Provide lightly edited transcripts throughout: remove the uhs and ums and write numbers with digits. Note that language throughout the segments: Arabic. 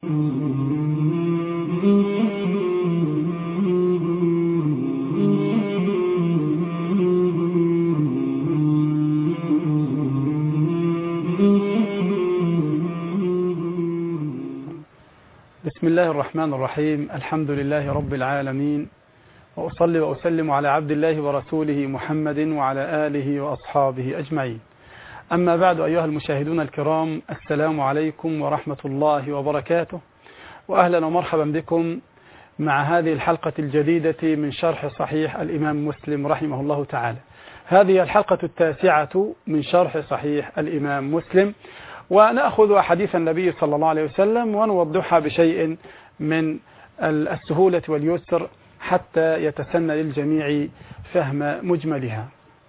بسم الله الرحمن الرحيم. الحمد لله رب العالمين، وأصلي وأسلم على عبد الله ورسوله محمد وعلى آله وأصحابه أجمعين. أما بعد، أيها المشاهدون الكرام، السلام عليكم ورحمة الله وبركاته، وأهلا ومرحبا بكم مع هذه الحلقة الجديدة من شرح صحيح الإمام مسلم رحمه الله تعالى. هذه الحلقة التاسعة من شرح صحيح الإمام مسلم، ونأخذ حديث النبي صلى الله عليه وسلم ونوضحها بشيء من السهولة واليسر حتى يتسنى للجميع فهم مجملها.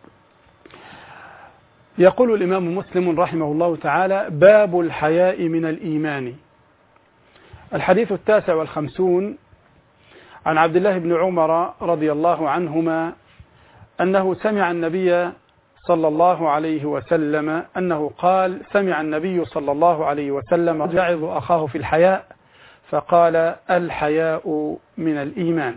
يقول الإمام مسلم رحمه الله تعالى: باب الحياء من الإيمان. الحديث 59 عن عبد الله بن عمر رضي الله عنهما أنه سمع النبي صلى الله عليه وسلم أنه قال: سمع النبي صلى الله عليه وسلم يعظ أخاه في الحياء فقال: الحياء من الإيمان.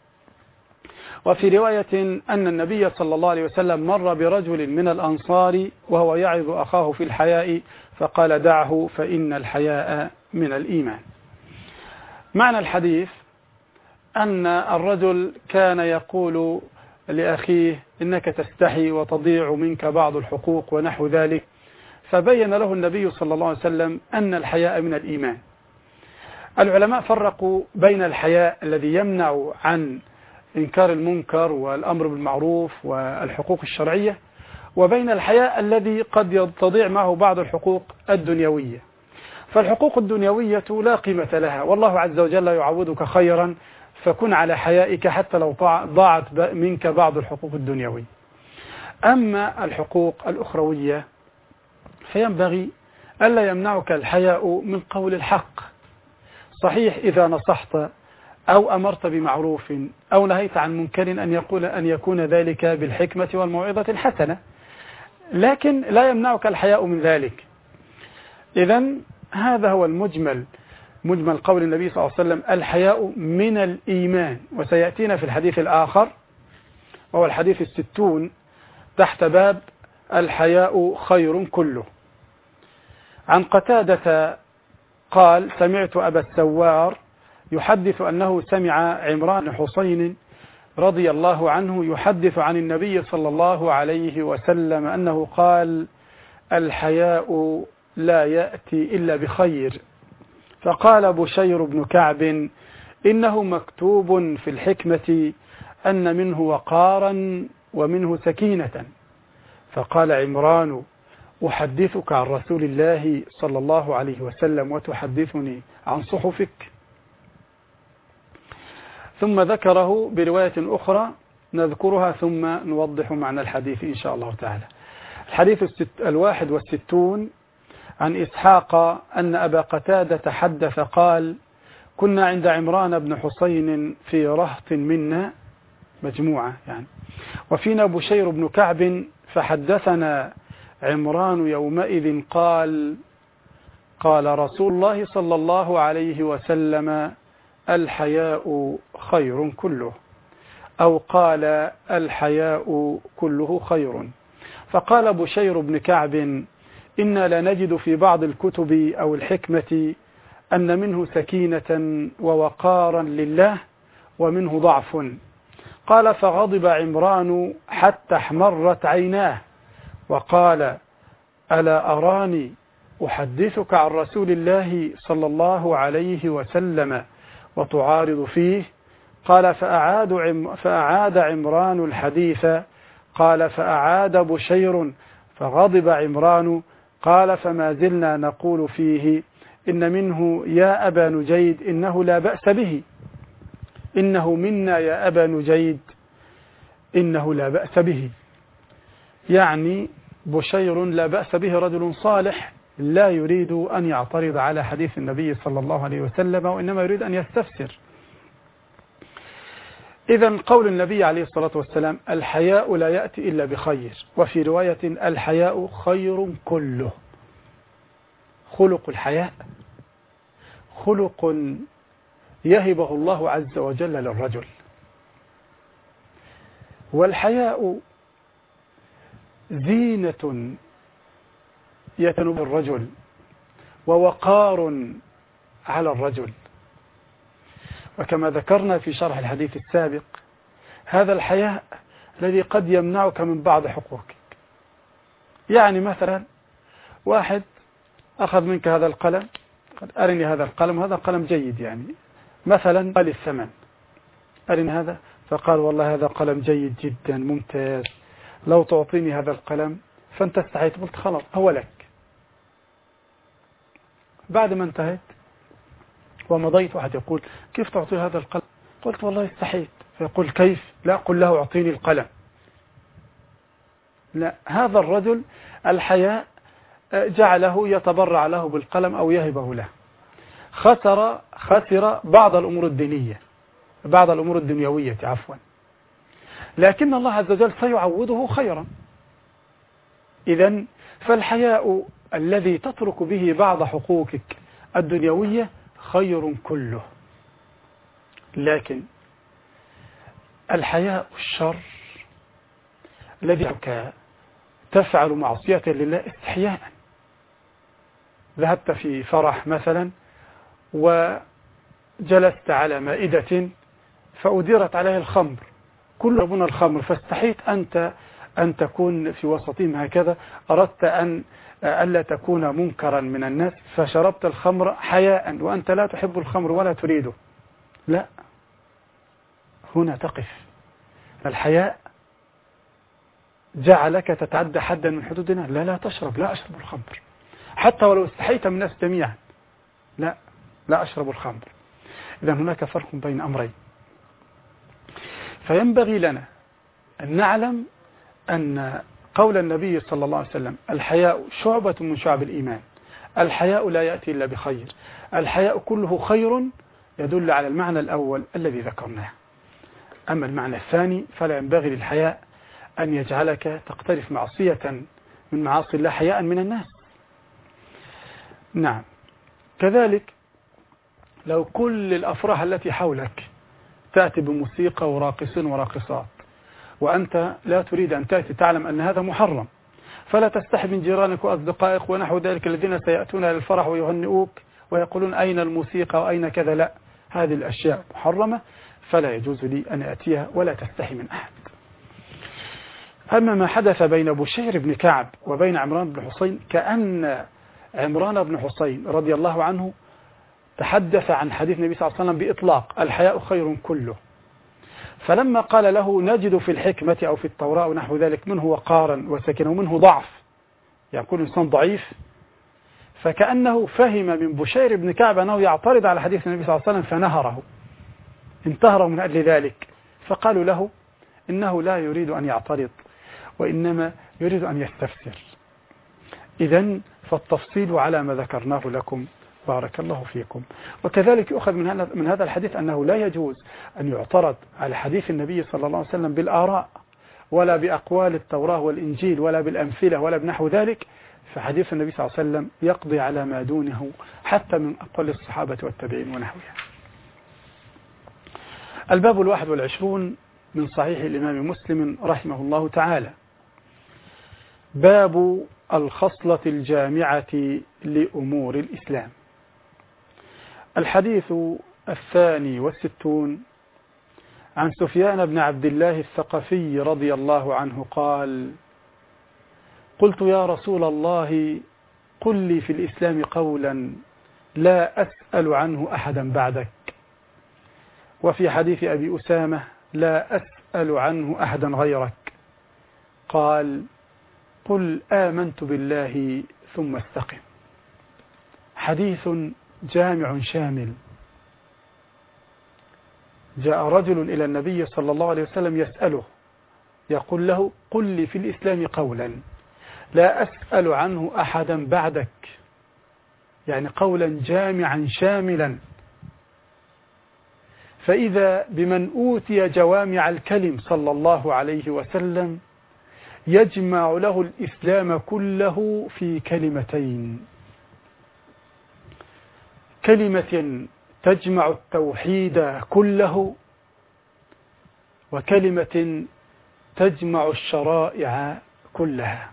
وفي رواية أن النبي صلى الله عليه وسلم مر برجل من الأنصار وهو يعظ أخاه في الحياء فقال: دعه فإن الحياء من الإيمان. معنى الحديث أن الرجل كان يقول لأخيه: إنك تستحي وتضيع منك بعض الحقوق ونحو ذلك، فبين له النبي صلى الله عليه وسلم أن الحياء من الإيمان. العلماء فرقوا بين الحياء الذي يمنع عن إنكار المنكر والأمر بالمعروف والحقوق الشرعية، وبين الحياء الذي قد تضيع معه بعض الحقوق الدنيوية. فالحقوق الدنيوية لا قيمة لها، والله عز وجل يعوضك خيرا، فكن على حيائك حتى لو ضاعت منك بعض الحقوق الدنيوية. أما الحقوق الأخروية فينبغي ألا يمنعك الحياء من قول الحق. صحيح إذا نصحت أو أمرت بمعروف أو نهيت عن منكر أن يكون ذلك بالحكمة والموعظة الحسنة، لكن لا يمنعك الحياء من ذلك. إذن هذا هو مجمل قول النبي صلى الله عليه وسلم: الحياء من الإيمان. وسيأتينا في الحديث الآخر وهو الحديث 60 تحت باب الحياء خير كله. عن قتادة قال: سمعت أبا السوار يحدث أنه سمع عمران بن حسين رضي الله عنه يحدث عن النبي صلى الله عليه وسلم أنه قال: الحياء لا يأتي إلا بخير. فقال بشير بن كعب: إنه مكتوب في الحكمة أن منه وقارا ومنه سكينة. فقال عمران: أحدثك عن رسول الله صلى الله عليه وسلم وتحدثني عن صحفك؟ ثم ذكره برواية أخرى نذكرها ثم نوضح معنى الحديث إن شاء الله تعالى. الحديث 61 عن إسحاق أن أبا قتادة حدث قال: كنا عند عمران بن حسين في رهط منا، مجموعة يعني، وفينا بشير بن كعب، فحدثنا عمران يومئذ قال: قال رسول الله صلى الله عليه وسلم: الحياء خير كله، أو قال: الحياء كله خير. فقال بشير بن كعب: إنا لنجد في بعض الكتب أو الحكمة أن منه سكينة ووقارا لله ومنه ضعف. قال: فغضب عمران حتى احمرت عيناه وقال: ألا أراني أحدثك عن رسول الله صلى الله عليه وسلم وتعارض فيه؟ قال: فأعاد عمران الحديث. قال: فأعاد بشير فغضب عمران. قال: فما زلنا نقول فيه: إن منه يا أبا نجيد إنه لا بأس به. إنه منا يا أبا نجيد إنه لا بأس به. يعني بشير لا بأس به، رجل صالح لا يريد أن يعترض على حديث النبي صلى الله عليه وسلم، وإنما يريد أن يستفسر. إذن قول النبي عليه الصلاة والسلام: الحياء لا يأتي إلا بخير، وفي رواية: الحياء خير كله. خلق الحياء خلق يهبه الله عز وجل للرجل. والحياء زينة يتنب الرجل ووقار على الرجل. وكما ذكرنا في شرح الحديث السابق، هذا الحياء الذي قد يمنعك من بعض حقوقك. يعني مثلا واحد أخذ منك هذا القلم، قد أرني هذا القلم، هذا قلم جيد، يعني مثلا قال الثمن، أرني هذا، فقال والله هذا قلم جيد جدا ممتاز، لو تعطيني هذا القلم، فأنت استحيت، قلت خلاص هو لك. بعد ما انتهيت ومضيت، واحد يقول كيف تعطي هذا القلم؟ قلت والله استحيت. فيقول كيف؟ لا، قل له اعطيني القلم. لا، هذا الرجل الحياء جعله يتبرع له بالقلم أو يهبه له. خسر بعض الأمور الدينية، بعض الأمور الدنيوية عفوا، لكن الله عز وجل سيعوضه خيرا. إذن فالحياء الذي تترك به بعض حقوقك الدنيوية خير كله. لكن الحياء الشر الذي تفعل معصية لله استحياء. ذهبت في فرح مثلا وجلست على مائدة فأديرت عليه الخمر، كل يشربون الخمر، فاستحيت أنت أن تكون في وسطهم هكذا، أردت ألا تكون منكرا من الناس، فشربت الخمر حياء وأنت لا تحب الخمر ولا تريده. لا، هنا تقف. الحياء جعلك تتعدى حدا من حدودنا. لا تشرب، لا أشرب الخمر، حتى ولو استحيت من الناس جميعا، لا أشرب الخمر. إذن هناك فرق بين أمرين. فينبغي لنا أن نعلم أن قول النبي صلى الله عليه وسلم الحياء شعبة من شعب الإيمان، الحياء لا يأتي إلا بخير، الحياء كله خير، يدل على المعنى الأول الذي ذكرناه. أما المعنى الثاني فلا ينبغي للحياء أن يجعلك تقترف معصية من معاصي الله حياء من الناس. نعم، كذلك لو كل الأفراح التي حولك تأتي بموسيقى وراقصين وراقصات، وأنت لا تريد أن تأتي، تعلم أن هذا محرم، فلا تستحي من جيرانك وأصدقائك ونحو ذلك الذين سيأتون للفرح ويهنئوك ويقولون أين الموسيقى وأين كذا. لا، هذه الأشياء محرمة، فلا يجوز لي أن أتيها، ولا تستحي من أحد. أما ما حدث بين بشير بن كعب وبين عمران بن حسين، كأن عمران بن حسين رضي الله عنه تحدث عن حديث النبي صلى الله عليه وسلم بإطلاق، الحياء خير كله. فلما قال له نجد في الحكمة أو في التوراة ونحو ذلك منه وقارا وسكنه ومنه ضعف، يعني يكون إنسان ضعيف، فكأنه فهم من بشير بن كعب أنه يعترض على حديث النبي صلى الله عليه وسلم، فنهره، انتهره من أجل ذلك. فقالوا له إنه لا يريد أن يعترض، وإنما يريد أن يستفسر. إذن فالتفصيل على ما ذكرناه لكم، بارك الله فيكم. وكذلك يؤخذ من هذا الحديث أنه لا يجوز أن يعترض على حديث النبي صلى الله عليه وسلم بالآراء، ولا بأقوال التوراة والإنجيل، ولا بالأمثلة، ولا بنحو ذلك. فحديث النبي صلى الله عليه وسلم يقضي على ما دونه حتى من أقوال الصحابة والتابعين ونحوها. الباب 21 من صحيح الإمام مسلم رحمه الله تعالى، باب الخصلة الجامعة لأمور الإسلام. الحديث 62 عن سفيان بن عبد الله الثقفي رضي الله عنه قال: قلت يا رسول الله قل لي في الإسلام قولا لا أسأل عنه أحدا بعدك. وفي حديث أبي أسامة: لا أسأل عنه أحدا غيرك. قال: قل آمنت بالله ثم استقم. حديث جامع شامل. جاء رجل إلى النبي صلى الله عليه وسلم يسأله، يقول له: قل لي في الإسلام قولا لا أسأل عنه أحدا بعدك، يعني قولا جامعا شاملا. فإذا بمن أوتي جوامع الكلم صلى الله عليه وسلم يجمع له الإسلام كله في كلمتين. كلمة تجمع التوحيد كله، وكلمة تجمع الشرائع كلها.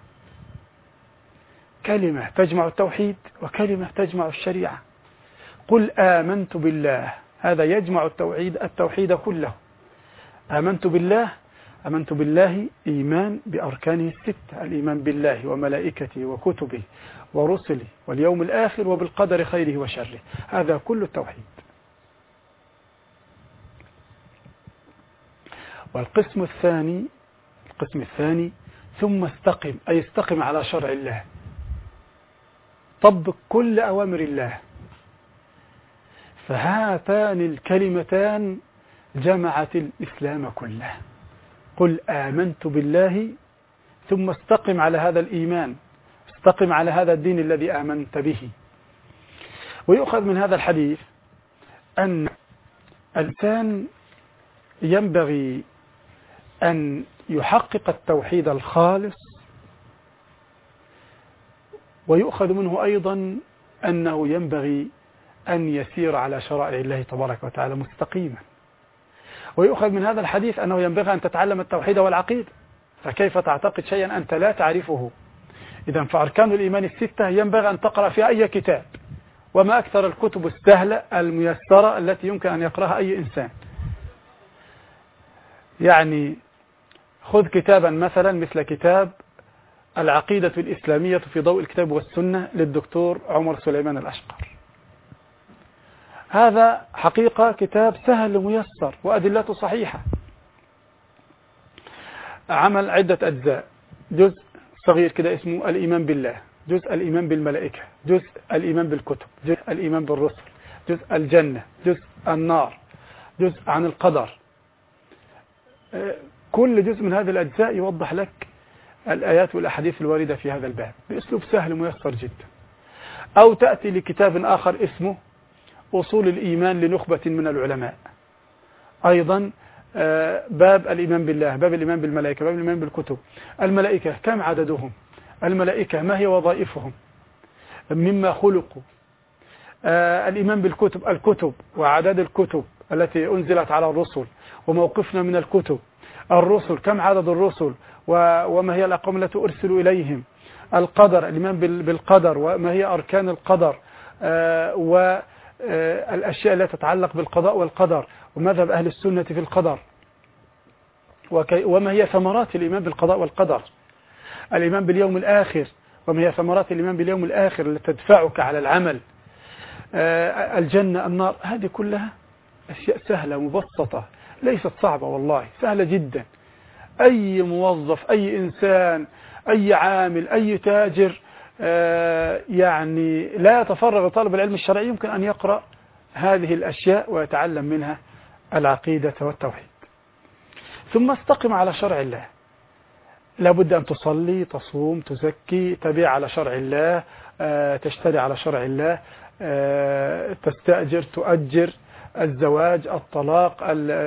كلمة تجمع التوحيد وكلمة تجمع الشريعة. قل آمنت بالله، هذا يجمع التوحيد كله. آمنت بالله إيمان بأركانه الستة: الإيمان بالله وملائكته وكتبه ورسله واليوم الآخر وبالقدر خيره وشره. هذا كل التوحيد. والقسم الثاني ثم استقم، أي استقم على شرع الله، طبق كل أوامر الله. فهاتان الكلمتان جمعت الإسلام كله. قل آمنت بالله ثم استقم على هذا الإيمان، استقم على هذا الدين الذي آمنت به. ويؤخذ من هذا الحديث أن الإنسان ينبغي أن يحقق التوحيد الخالص، ويؤخذ منه أيضا أنه ينبغي أن يسير على شرائع الله تبارك وتعالى مستقيما. ويؤخذ من هذا الحديث أنه ينبغي أن تتعلم التوحيد والعقيدة، فكيف تعتقد شيئا أنت لا تعرفه؟ إذن فأركان الإيمان الستة ينبغي أن تقرأ في أي كتاب، وما أكثر الكتب السهلة الميسرة التي يمكن أن يقرأها أي إنسان. يعني خذ كتابا مثلا مثل كتاب العقيدة الإسلامية في ضوء الكتاب والسنة للدكتور عمر سليمان الأشقر. هذا حقيقة كتاب سهل وميسر وأدلته صحيحة. عمل عدة أجزاء: جزء صغير كده اسمه الإيمان بالله، جزء الإيمان بالملائكة، جزء الإيمان بالكتب، جزء الإيمان بالرسل، جزء الجنة، جزء النار، جزء عن القدر. كل جزء من هذه الأجزاء يوضح لك الآيات والأحاديث الواردة في هذا الباب بأسلوب سهل وميسر جدا. أو تأتي لكتاب آخر اسمه أصول الإيمان لنخبة من العلماء، أيضا باب الإيمان بالله، باب الإيمان بالملائكة، باب الإيمان بالكتب. الملائكة كم عددهم؟ الملائكة ما هي وظائفهم؟ مما خلقوا؟ الإيمان بالكتب، الكتب وعدد الكتب التي أنزلت على الرسل وموقفنا من الكتب. الرسل كم عدد الرسل وما هي الأقوام التي أرسلوا إليهم. القدر، الإيمان بالقدر وما هي أركان القدر، والأشياء التي تتعلق بالقضاء والقدر، ومذهب أهل السنة في القدر، وما هي ثمرات الإيمان بالقضاء والقدر. الإيمان باليوم الآخر، وما هي ثمرات الإيمان باليوم الآخر التي تدفعك على العمل. الجنة، النار. هذه كلها أشياء سهلة مبسطة، ليست صعبة، والله سهلة جدا. أي موظف، أي إنسان، أي عامل، أي تاجر يعني لا يتفرغ لطلب العلم الشرعي يمكن أن يقرأ هذه الأشياء ويتعلم منها العقيدة والتوحيد. ثم استقم على شرع الله. لابد أن تصلي، تصوم، تزكي، تبيع على شرع الله، تشتري على شرع الله، تستأجر، تؤجر، الزواج، الطلاق،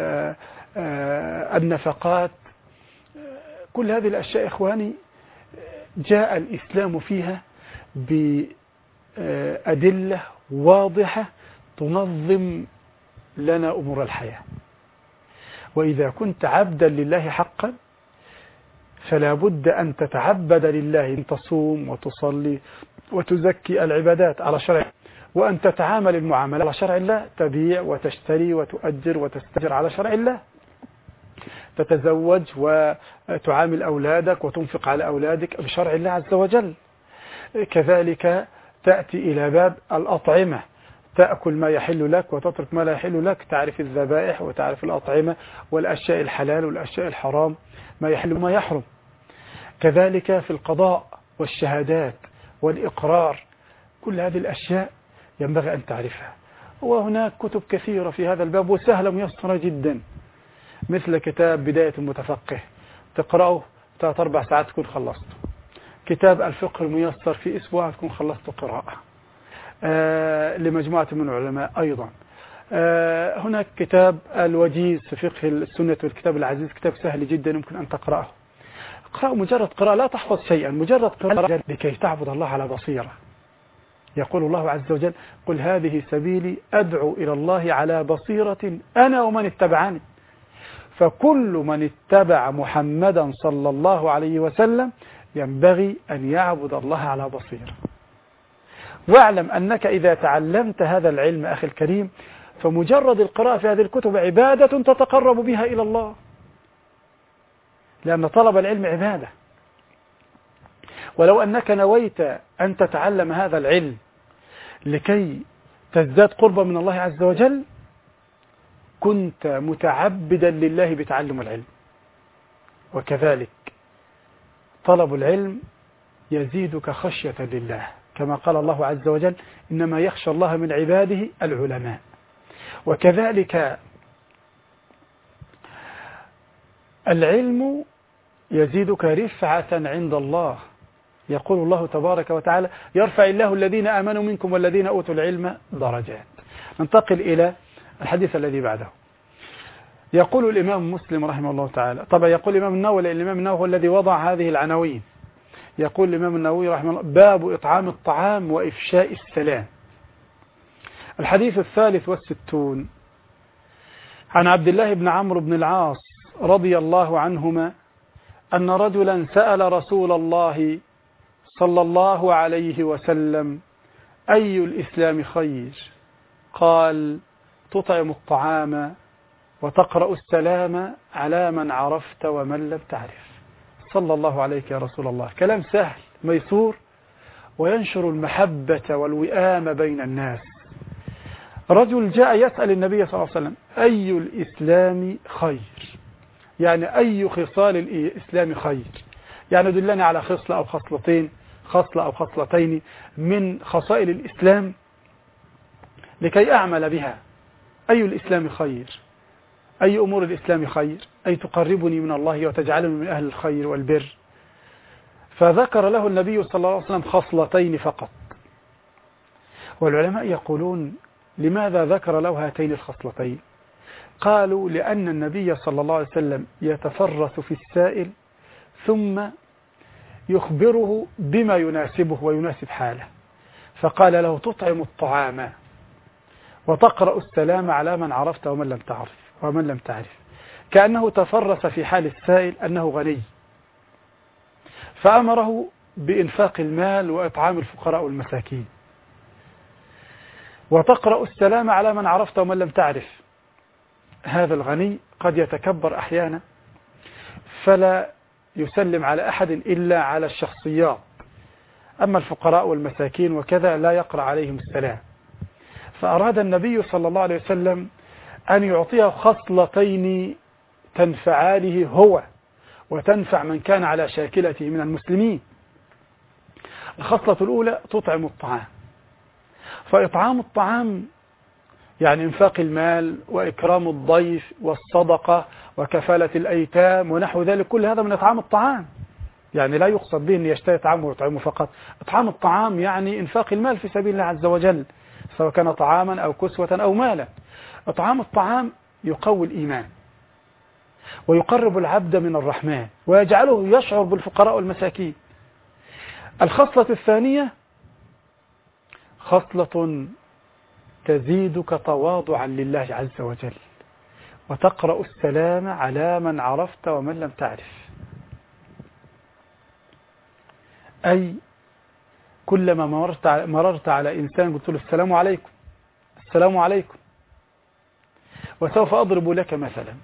النفقات. كل هذه الأشياء إخواني جاء الإسلام فيها بأدلة واضحة تنظم لنا أمور الحياة. وإذا كنت عبدا لله حقا فلا بد أن تتعبد لله، أن تصوم وتصلي وتزكي العبادات على شرع، وأن تتعامل المعاملة على شرع الله، تبيع وتشتري وتؤجر وتستأجر على شرع الله، تتزوج وتعامل أولادك وتنفق على أولادك بشرع الله عز وجل. كذلك تأتي إلى باب الأطعمة، تأكل ما يحل لك وتترك ما لا يحل لك، تعرف الذبائح وتعرف الأطعمة والأشياء الحلال والأشياء الحرام، ما يحل وما يحرم. كذلك في القضاء والشهادات والإقرار، كل هذه الأشياء ينبغي أن تعرفها. وهناك كتب كثيرة في هذا الباب وسهلة ميسرة جدا، مثل كتاب بداية المتفقه، تقرأه 3-4 ساعات تكون خلصت. كتاب الفقه الميسر في أسبوع تكون خلصت قراءة، لمجموعة من العلماء أيضا. هناك كتاب الوجيز في فقه السنة والكتاب العزيز، كتاب سهل جدا يمكن أن تقرأه. اقرأه مجرد قراءة، لا تحفظ شيئا، مجرد قراءة لكي تعبد الله على بصيرة. يقول الله عز وجل: قل هذه سبيلي أدعو إلى الله على بصيرة أنا ومن اتبعني. فكل من اتبع محمدا صلى الله عليه وسلم ينبغي أن يعبد الله على بصيرة. واعلم أنك إذا تعلمت هذا العلم أخي الكريم فمجرد القراءة في هذه الكتب عبادة تتقرب بها إلى الله، لأن طلب العلم عبادة. ولو أنك نويت أن تتعلم هذا العلم لكي تزداد قربا من الله عز وجل كنت متعبدا لله بتعلم العلم. وكذلك طلب العلم يزيدك خشية لله، كما قال الله عز وجل: إنما يخشى الله من عباده العلماء. وكذلك العلم يزيدك رفعة عند الله. يقول الله تبارك وتعالى: يرفع الله الذين آمنوا منكم والذين أوتوا العلم درجات. ننتقل إلى الحديث الذي بعده. يقول الإمام مسلم رحمه الله تعالى، طبعا يقول الإمام النووي، لأن الإمام النووي هو الذي وضع هذه العناوين. يقول الإمام النووي رحمه الله: باب إطعام الطعام وإفشاء السلام. الحديث 63 عن عبد الله بن عمرو بن العاص رضي الله عنهما أن رجلا سأل رسول الله صلى الله عليه وسلم: أي الإسلام خير؟ قال: تطعم الطعام وتقرأ السلام على من عرفت ومن لم تعرف. صلى الله عليك يا رسول الله. كلام سهل ميسور وينشر المحبة والوئام بين الناس. رجل جاء يسأل النبي صلى الله عليه وسلم: أي الإسلام خير؟ يعني أي خصال الإسلام خير؟ يعني دلني على خصلة أو خصلتين، خصلة أو خصلتين من خصائل الإسلام لكي أعمل بها. أي الإسلام خير؟ أي أمور الإسلام خير؟ أي تقربني من الله وتجعلني من أهل الخير والبر. فذكر له النبي صلى الله عليه وسلم خصلتين فقط. والعلماء يقولون: لماذا ذكر له هاتين الخصلتين؟ قالوا: لأن النبي صلى الله عليه وسلم يتفرس في السائل ثم يخبره بما يناسبه ويناسب حاله، فقال له: تطعم الطعام وتقرأ السلام على من عرفت ومن لم تعرف، كأنه تفرس في حال السائل أنه غني، فأمره بإنفاق المال وإطعام الفقراء والمساكين. وتقرأ السلام على من عرفت ومن لم تعرف، هذا الغني قد يتكبر أحيانا فلا يسلم على أحد إلا على الشخصيات، أما الفقراء والمساكين وكذا لا يقرأ عليهم السلام. فأراد النبي صلى الله عليه وسلم أن يعطيه خصلتين تنفعانه هو وتنفع من كان على شاكلته من المسلمين. الخصلة الأولى: تطعم الطعام. فإطعام الطعام يعني إنفاق المال وإكرام الضيف والصدقة وكفالة الأيتام ونحو ذلك، كل هذا من إطعام الطعام. يعني لا يقصد به أن يشتري طعامه ويطعمه فقط. إطعام الطعام يعني إنفاق المال في سبيل الله عز وجل، سواء كان طعاما أو كسوة أو مالا. إطعام الطعام يقوي الإيمان ويقرب العبد من الرحمن ويجعله يشعر بالفقراء والمساكين. الخصلة الثانية: خصلة تزيدك تواضعا لله عز وجل، وتقرأ السلام على من عرفت ومن لم تعرف. أي كلما مررت على إنسان قلت له: السلام عليكم، السلام عليكم. وسوف أضرب لك مثلا.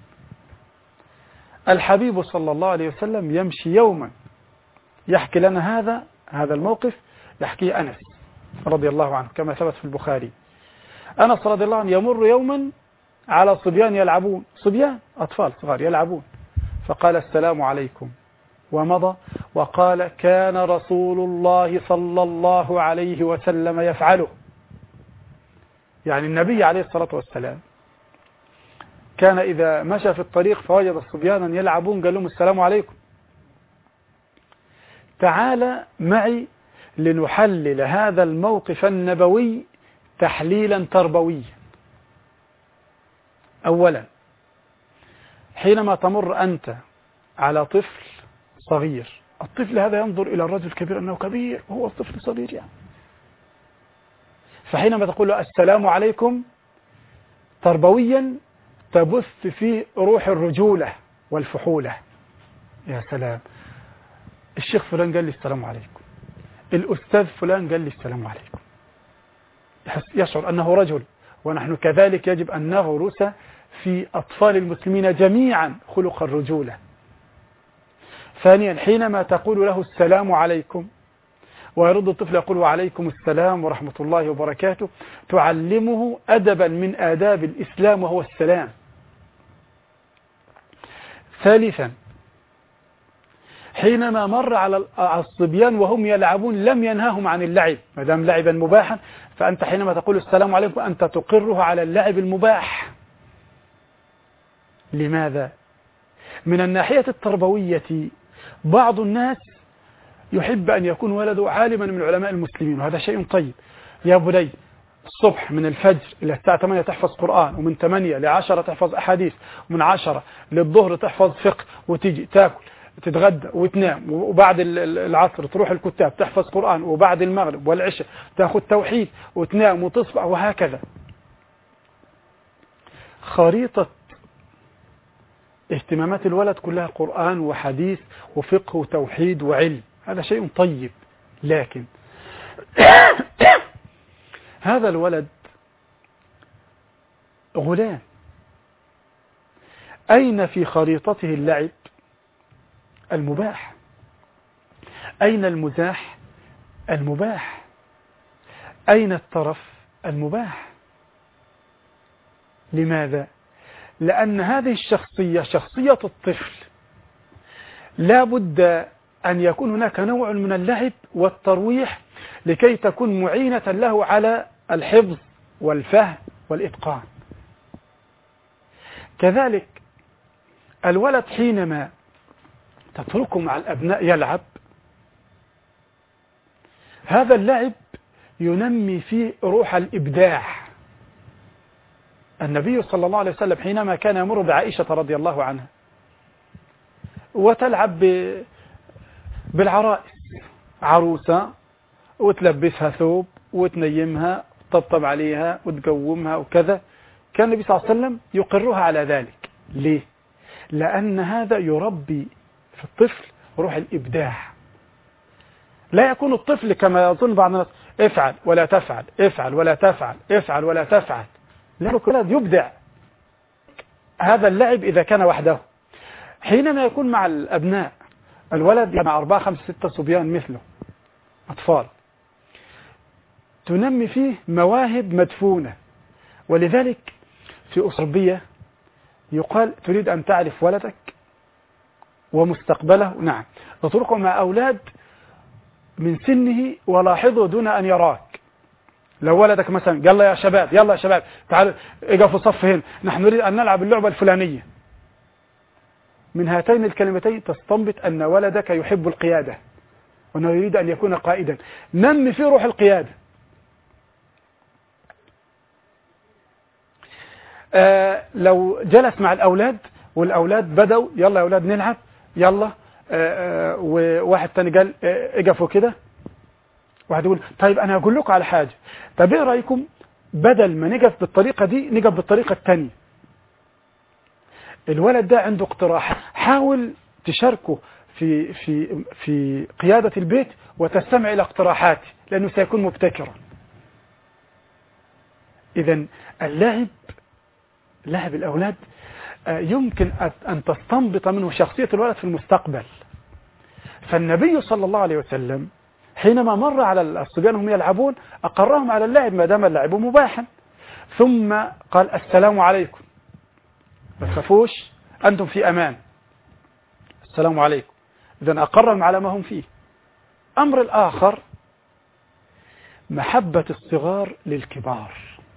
الحبيب صلى الله عليه وسلم يمشي يوما، يحكي لنا هذا الموقف، يحكيه أنس رضي الله عنه كما ثبت في البخاري. أنس رضي الله عنه يمر يوما على صبيان يلعبون، صبيان أطفال صغار يلعبون، فقال: السلام عليكم، ومضى وقال: كان رسول الله صلى الله عليه وسلم يفعله. يعني النبي عليه الصلاة والسلام كان إذا مشى في الطريق فوجد صبيانا يلعبون قال لهم: السلام عليكم. تعال معي لنحلل هذا الموقف النبوي تحليلا تربويا. أولا، حينما تمر أنت على طفل صغير، الطفل هذا ينظر إلى الرجل الكبير أنه كبير وهو الطفل صغير، يعني فحينما تقول له السلام عليكم تربويا تبث فيه روح الرجولة والفحولة. يا سلام، الشيخ فلان قال لي السلام عليكم، الأستاذ فلان قال لي السلام عليكم، يشعر أنه رجل. ونحن كذلك يجب أن نغرس في أطفال المسلمين جميعا خلق الرجولة. ثانيا، حينما تقول له السلام عليكم ويرد الطفل يقول وعليكم السلام ورحمة الله وبركاته، تعلمه أدبا من آداب الإسلام وهو السلام. ثالثا، حينما مر على الصبيان وهم يلعبون لم ينهاهم عن اللعب، ما دام لعبا مباحا فأنت حينما تقول السلام عليكم أنت تقره على اللعب المباح. لماذا؟ من الناحية التربوية بعض الناس يحب أن يكون ولده عالما من علماء المسلمين، وهذا شيء طيب. يا بني، الصبح من الفجر إلى الساعة 8 تحفظ قرآن، ومن 8 ل 10 تحفظ أحاديث، ومن 10 للظهر تحفظ فقه، وتيجي تاكل تتغدى وتنام، وبعد العصر تروح الكتاب تحفظ قرآن، وبعد المغرب والعشاء تأخذ توحيد وتنام وتصبح، وهكذا. خريطة اهتمامات الولد كلها قرآن وحديث وفقه وتوحيد وعلم، هذا شيء طيب. لكن هذا الولد غلام، أين في خريطته اللعب المباح؟ أين المزاح المباح؟ أين الترف المباح؟ لماذا؟ لأن هذه الشخصية، شخصية الطفل، لا بد أن يكون هناك نوع من اللعب والترويح لكي تكون معينة له على الحفظ والفهم والإتقان. كذلك الولد حينما تتركه مع الأبناء يلعب، هذا اللعب ينمي فيه روح الإبداع. النبي صلى الله عليه وسلم حينما كان يمر بعائشة رضي الله عنها وتلعب بالعرائس، عروسة وتلبسها ثوب وتنيمها وتطبطب عليها وتقومها وكذا، كان النبي صلى الله عليه وسلم يقرها على ذلك. ليه؟ لأن هذا يربي في الطفل روح الإبداع. لا يكون الطفل كما يظن بعض الناس افعل ولا تفعل، افعل ولا تفعل، افعل ولا تفعل. لأنه الولد يبدع. هذا اللعب إذا كان وحده. حينما يكون مع الأبناء، الولد مع 4 5 6 صبيان مثله أطفال، تنمي فيه مواهب مدفونة. ولذلك في أسربية يقال تريد أن تعرف ولدك ومستقبله، نعم، اتركه مع أولاد من سنه ولاحظه دون أن يراك. لو ولدك مثلا قال يا شباب، يلا يا شباب تعالوا اقفوا صف هنا، نحن نريد أن نلعب اللعبة الفلانية، من هاتين الكلمتين تستنبط أن ولدك يحب القيادة وأنه يريد أن يكون قائدا. نمي فيه روح القيادة. لو جلس مع الأولاد والأولاد بدأوا يلا يا أولاد نلعب، يلا، وواحد تاني قال اقفوا كده، واحد يقول طيب أنا هقول لكم على حاجة، طب ايه رأيكم بدل ما نقف بالطريقة دي نقف بالطريقة التانية. الولد ده عنده اقتراح، حاول تشاركه في قيادة البيت وتستمع إلى اقتراحاته لأنه سيكون مبتكرا. إذن اللعب، لعب الأولاد يمكن أن تستنبط منه شخصية الولد في المستقبل. فالنبي صلى الله عليه وسلم حينما مر على الصبيان هم يلعبون أقرهم على اللعب ما دام اللعب مباحا، ثم قال السلام عليكم، ما تخافوش أنتم في أمان، السلام عليكم. إذن أقرهم على ما هم فيه. أمر الآخر محبة الصغار للكبار،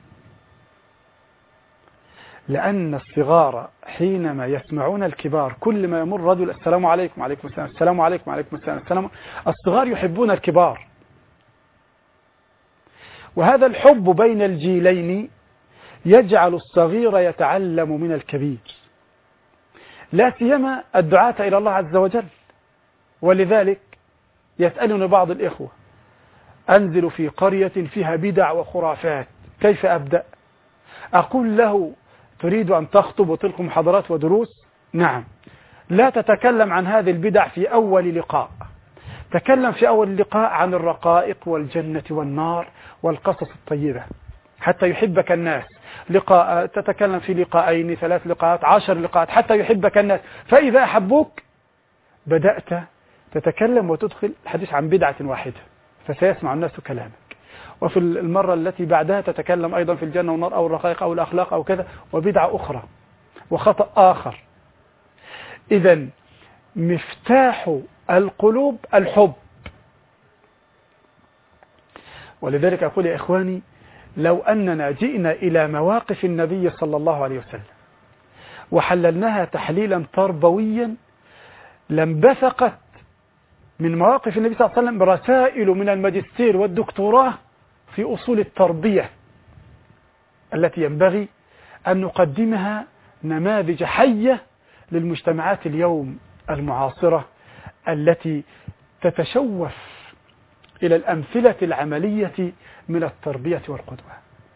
لأن الصغار حينما يسمعون الكبار كل ما يمر رجل السلام عليكم وعليكم السلام، السلام عليكم وعليكم السلام، الصغار يحبون الكبار. وهذا الحب بين الجيلين يجعل الصغير يتعلم من الكبير، لا سيما الدعاة إلى الله عز وجل. ولذلك يسألني بعض الإخوة أنزل في قرية فيها بدع وخرافات، كيف أبدأ؟ أقول له تريد أن تخطب وتلقي محاضرات ودروس؟ نعم. لا تتكلم عن هذه البدع في أول لقاء، تكلم في أول اللقاء عن الرقائق والجنة والنار والقصص الطيبة حتى يحبك الناس. لقاء تتكلم في لقاءين 3 لقاءات 10 لقاءات حتى يحبك الناس، فإذا أحبوك بدأت تتكلم وتدخل الحديث عن بدعة واحدة فسيسمع الناس كلامك، وفي المرة التي بعدها تتكلم أيضا في الجنة والنار أو الرقائق أو الأخلاق أو كذا وبدعة أخرى وخطأ آخر. إذن مفتاح القلوب الحب. ولذلك أقول يا إخواني، لو أننا جئنا إلى مواقف النبي صلى الله عليه وسلم وحللناها تحليلا تربويا لانبثقت من مواقف النبي صلى الله عليه وسلم رسائل من الماجستير والدكتوراه في أصول التربية التي ينبغي أن نقدمها نماذج حية للمجتمعات اليوم المعاصرة التي تتشوف إلى الأمثلة العملية من التربية والقدوة.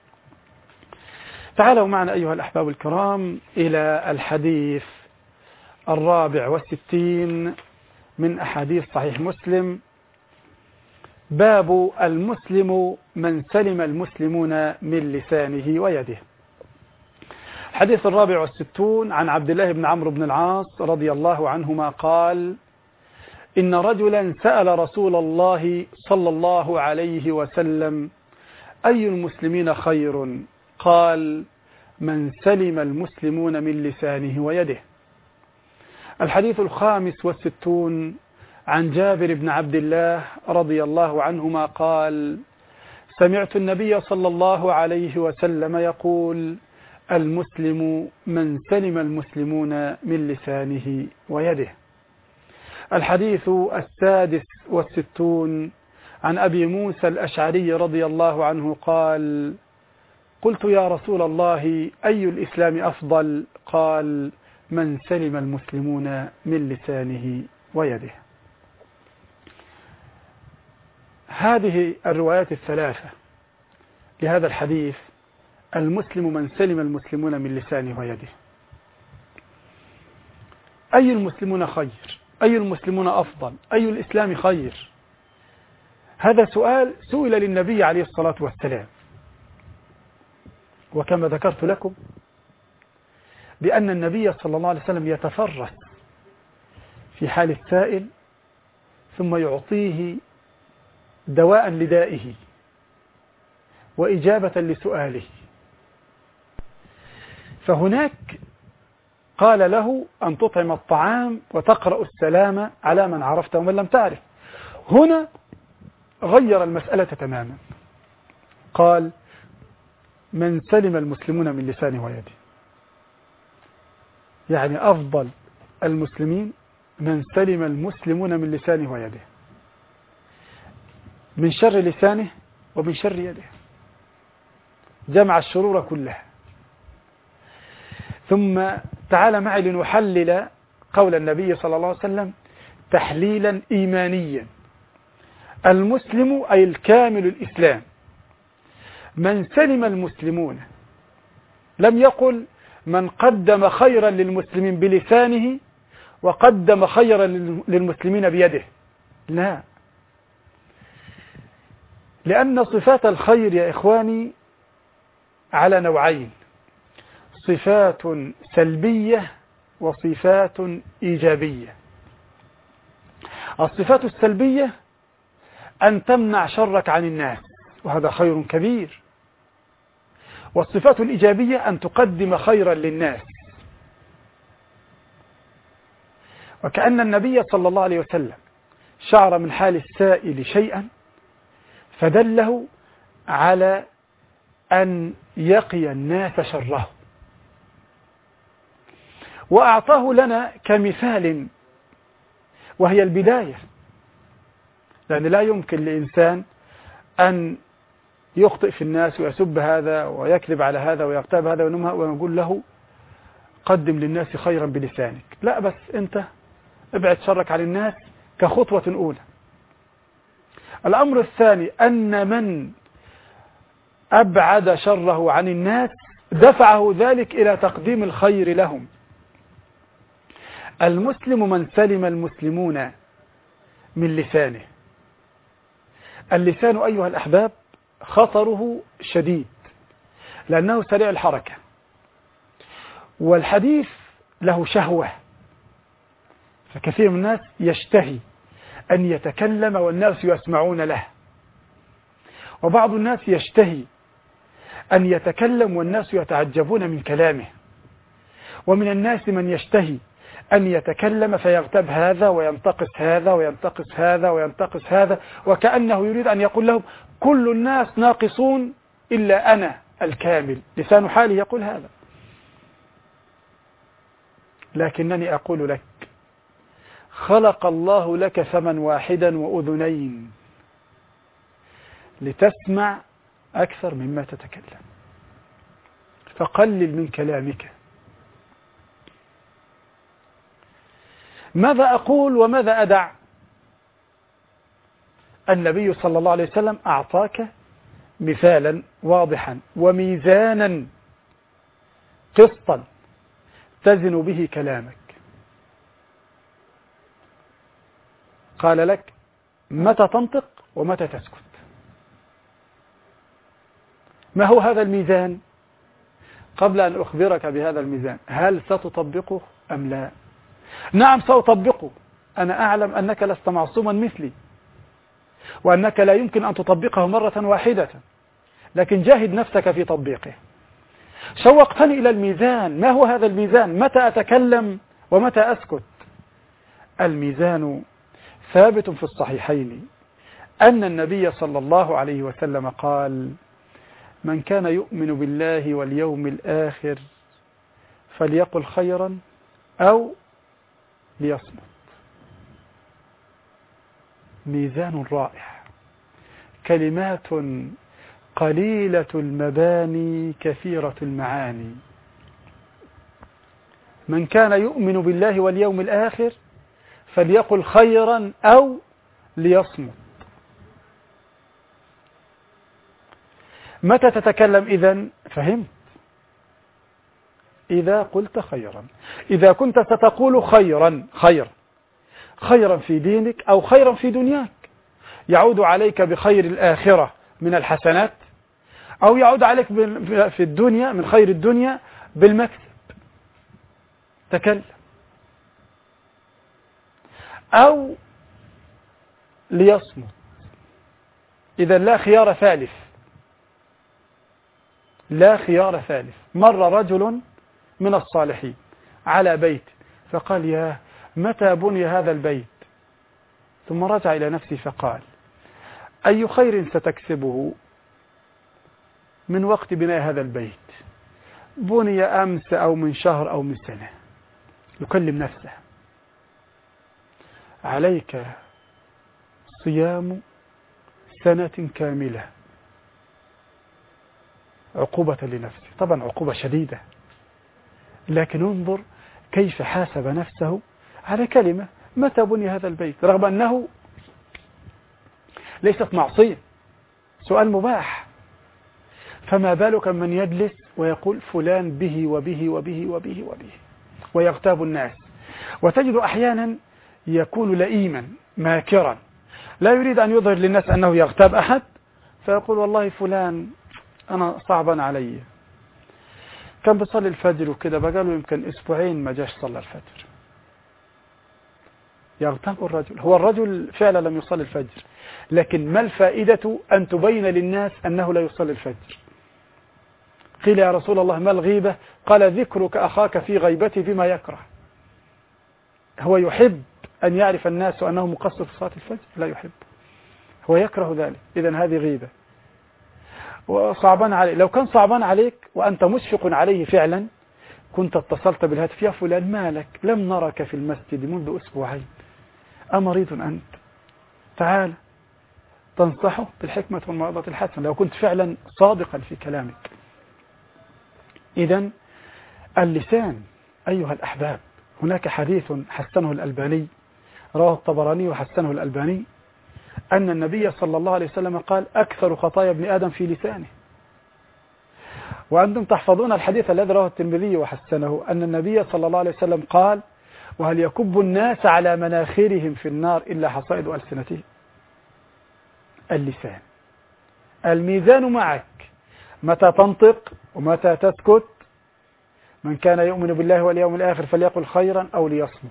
تعالوا معنا أيها الأحباب الكرام إلى الحديث 64 من أحاديث صحيح مسلم، باب المسلم من سلم المسلمون من لسانه ويده. الحديث 64 عن عبد الله بن عمرو بن العاص رضي الله عنهما قال: إن رجلا سأل رسول الله صلى الله عليه وسلم: أي المسلمين خير؟ قال: من سلم المسلمون من لسانه ويده. الحديث 65 عن جابر بن عبد الله رضي الله عنهما قال: سمعت النبي صلى الله عليه وسلم يقول: المسلم من سلم المسلمون من لسانه ويده. الحديث 66 عن أبي موسى الأشعري رضي الله عنه قال: قلت يا رسول الله أي الإسلام أفضل؟ قال: من سلم المسلمون من لسانه ويده. هذه الروايات الثلاثة لهذا الحديث، المسلم من سلم المسلمون من لسانه ويده. أي المسلمون خير؟ أي المسلمون أفضل؟ أي الإسلام خير؟ هذا سؤال سئل للنبي عليه الصلاة والسلام، وكما ذكرت لكم بأن النبي صلى الله عليه وسلم يتفرس في حال السائل ثم يعطيه دواء لدائه وإجابة لسؤاله. فهناك قال له أن تطعم الطعام وتقرأ السلام على من عرفت ومن لم تعرف. هنا غير المسألة تماما، قال: من سلم المسلمون من لسانه ويده، يعني أفضل المسلمين من سلم المسلمون من لسانه ويده، من شر لسانه ومن شر يده، جمع الشرور كلها. ثم تعال معي لنحلل قول النبي صلى الله عليه وسلم تحليلا إيمانيا. المسلم أي الكامل الإسلام، من سلم المسلمون، لم يقل من قدم خيرا للمسلمين بلسانه وقدم خيرا للمسلمين بيده، لا، لأن صفات الخير يا إخواني على نوعين: صفات سلبية وصفات إيجابية. الصفات السلبية أن تمنع شرك عن الناس، وهذا خير كبير. والصفات الإيجابية أن تقدم خيرا للناس. وكأن النبي صلى الله عليه وسلم شعر من حال السائل شيئا فدله على أن يقي الناس شره، وأعطاه لنا كمثال، وهي البداية. لأن لا يمكن لإنسان أن يخطئ في الناس ويسب هذا ويكذب على هذا ويغتاب هذا ونمها ونقول له قدم للناس خيرا بلسانك. لا، بس أنت ابعد شرك عن الناس كخطوة أولى. الأمر الثاني أن من أبعد شره عن الناس دفعه ذلك إلى تقديم الخير لهم. المسلم من سلم المسلمون من لسانه. اللسان أيها الأحباب خطره شديد لأنه سريع الحركة، والحديث له شهوة، فكثير من الناس يشتهي أن يتكلم والناس يسمعون له، وبعض الناس يشتهي أن يتكلم والناس يتعجبون من كلامه، ومن الناس من يشتهي أن يتكلم فيغتاب هذا وينتقص هذا وينتقص هذا وينتقص هذا، وكأنه يريد أن يقول لهم كل الناس ناقصون إلا أنا الكامل. لسان حاله يقول هذا. لكنني أقول لك خلق الله لك فما واحدا وأذنين لتسمع أكثر مما تتكلم، فقلل من كلامك. ماذا أقول وماذا أدع؟ النبي صلى الله عليه وسلم أعطاك مثالا واضحا وميزانا قسطا تزن به كلامك. قال لك متى تنطق ومتى تسكت. ما هو هذا الميزان؟ قبل أن أخبرك بهذا الميزان، هل ستطبقه أم لا؟ نعم سأطبقه. أنا أعلم أنك لست معصوما مثلي، وأنك لا يمكن أن تطبقه مرة واحدة، لكن جاهد نفسك في تطبيقه. شوقتني إلى الميزان. ما هو هذا الميزان؟ متى أتكلم ومتى أسكت؟ الميزان ثابت في الصحيحين أن النبي صلى الله عليه وسلم قال: من كان يؤمن بالله واليوم الآخر فليقل خيرا أو ليصمت. ميزان رائع، كلمات قليلة المباني كثيرة المعاني. من كان يؤمن بالله واليوم الآخر فليقل خيرا أو ليصمت. متى تتكلم إذن؟ فهمت؟ إذا قلت خيرا، إذا كنت ستقول خيرا في دينك أو خيرا في دنياك، يعود عليك بخير الآخرة من الحسنات، أو يعود عليك في الدنيا من خير الدنيا بالمكسب، تكلم. أو ليصمت، إذا لا خيار ثالث، لا خيار ثالث. مر رجل من الصالحين على بيت فقال: يا متى بني هذا البيت؟ ثم رجع إلى نفسه فقال: أي خير ستكسبه من وقت بناء هذا البيت؟ بني أمس أو من شهر أو من سنة. يكلم نفسه: عليك صيام سنة كاملة عقوبة لنفسه. طبعا عقوبة شديدة، لكن انظر كيف حاسب نفسه على كلمة: متى بني هذا البيت؟ رغم أنه ليست معصية، سؤال مباح. فما بالك من يجلس ويقول فلان به وبه وبه وبه وبه، ويغتاب الناس. وتجد أحيانا يكون لئيما ماكرا، لا يريد أن يظهر للناس أنه يغتاب أحد، فيقول: والله فلان أنا صعبا علي، كان بيصلي الفجر وكده، بقاله يمكن أسبوعين ما جاش صلى الفجر. يغتاب الرجل. هو الرجل فعلا لم يصلي الفجر، لكن ما الفائدة أن تبين للناس أنه لا يصلي الفجر؟ قيل: يا رسول الله ما الغيبة؟ قال: ذكرك أخاك في غيبته بما يكره. هو يحب أن يعرف الناس أنه مقصر في صلاة الفجر؟ لا يحب، هو يكره ذلك. إذن هذه غيبة. وصعبان عليه. لو كان صعبان عليك وأنت مشفق عليه فعلا كنت اتصلت بالهاتف: يا فلان مالك؟ لم نرك في المسجد منذ أسبوعين، أمريض أنت؟ تعال. تنصحه بالحكمة والموعظة الحسنة لو كنت فعلا صادقا في كلامك. إذن اللسان أيها الأحباب، هناك حديث حسنه الألباني، رواه الطبراني وحسنه الألباني، أن النبي صلى الله عليه وسلم قال أكثر خطايا ابن آدم في لسانه. وأنتم تحفظون الحديث الذي رواه الترمذي وحسنه أن النبي صلى الله عليه وسلم قال وهل يكب الناس على مناخرهم في النار إلا حصائد ألسنتهم. اللسان، الميزان معك، متى تنطق ومتى تسكت. من كان يؤمن بالله واليوم الآخر فليقل خيرا أو ليصمت.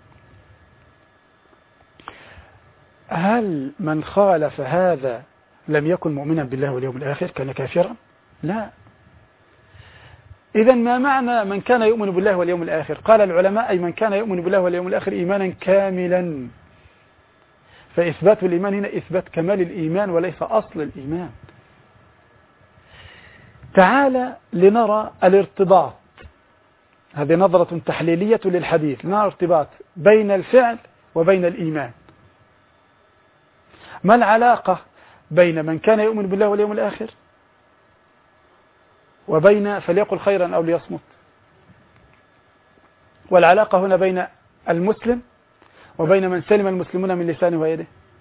هل من خالف هذا لم يكن مؤمنا بالله واليوم الآخر، كان كافرا؟ لا. إذا ما معنى من كان يؤمن بالله واليوم الآخر؟ قال العلماء أي من كان يؤمن بالله واليوم الآخر إيمانا كاملا. فإثبات الإيمان هنا إثبات كمال الإيمان وليس أصل الإيمان. تعال لنرى الارتباط، هذه نظرة تحليلية للحديث، لنرى ارتباط بين الفعل وبين الإيمان. ما العلاقة بين من كان يؤمن بالله واليوم الآخر وبين فليقل خيرا أو ليصمت؟ والعلاقة هنا بين المسلم وبين من سلم المسلمون من لسانه ويده.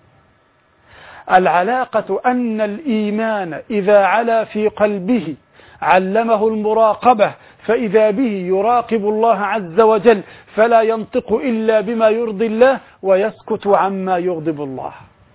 العلاقة أن الإيمان إذا علا في قلبه علمه المراقبة، فإذا به يراقب الله عز وجل فلا ينطق إلا بما يرضي الله ويسكت عما يغضب الله.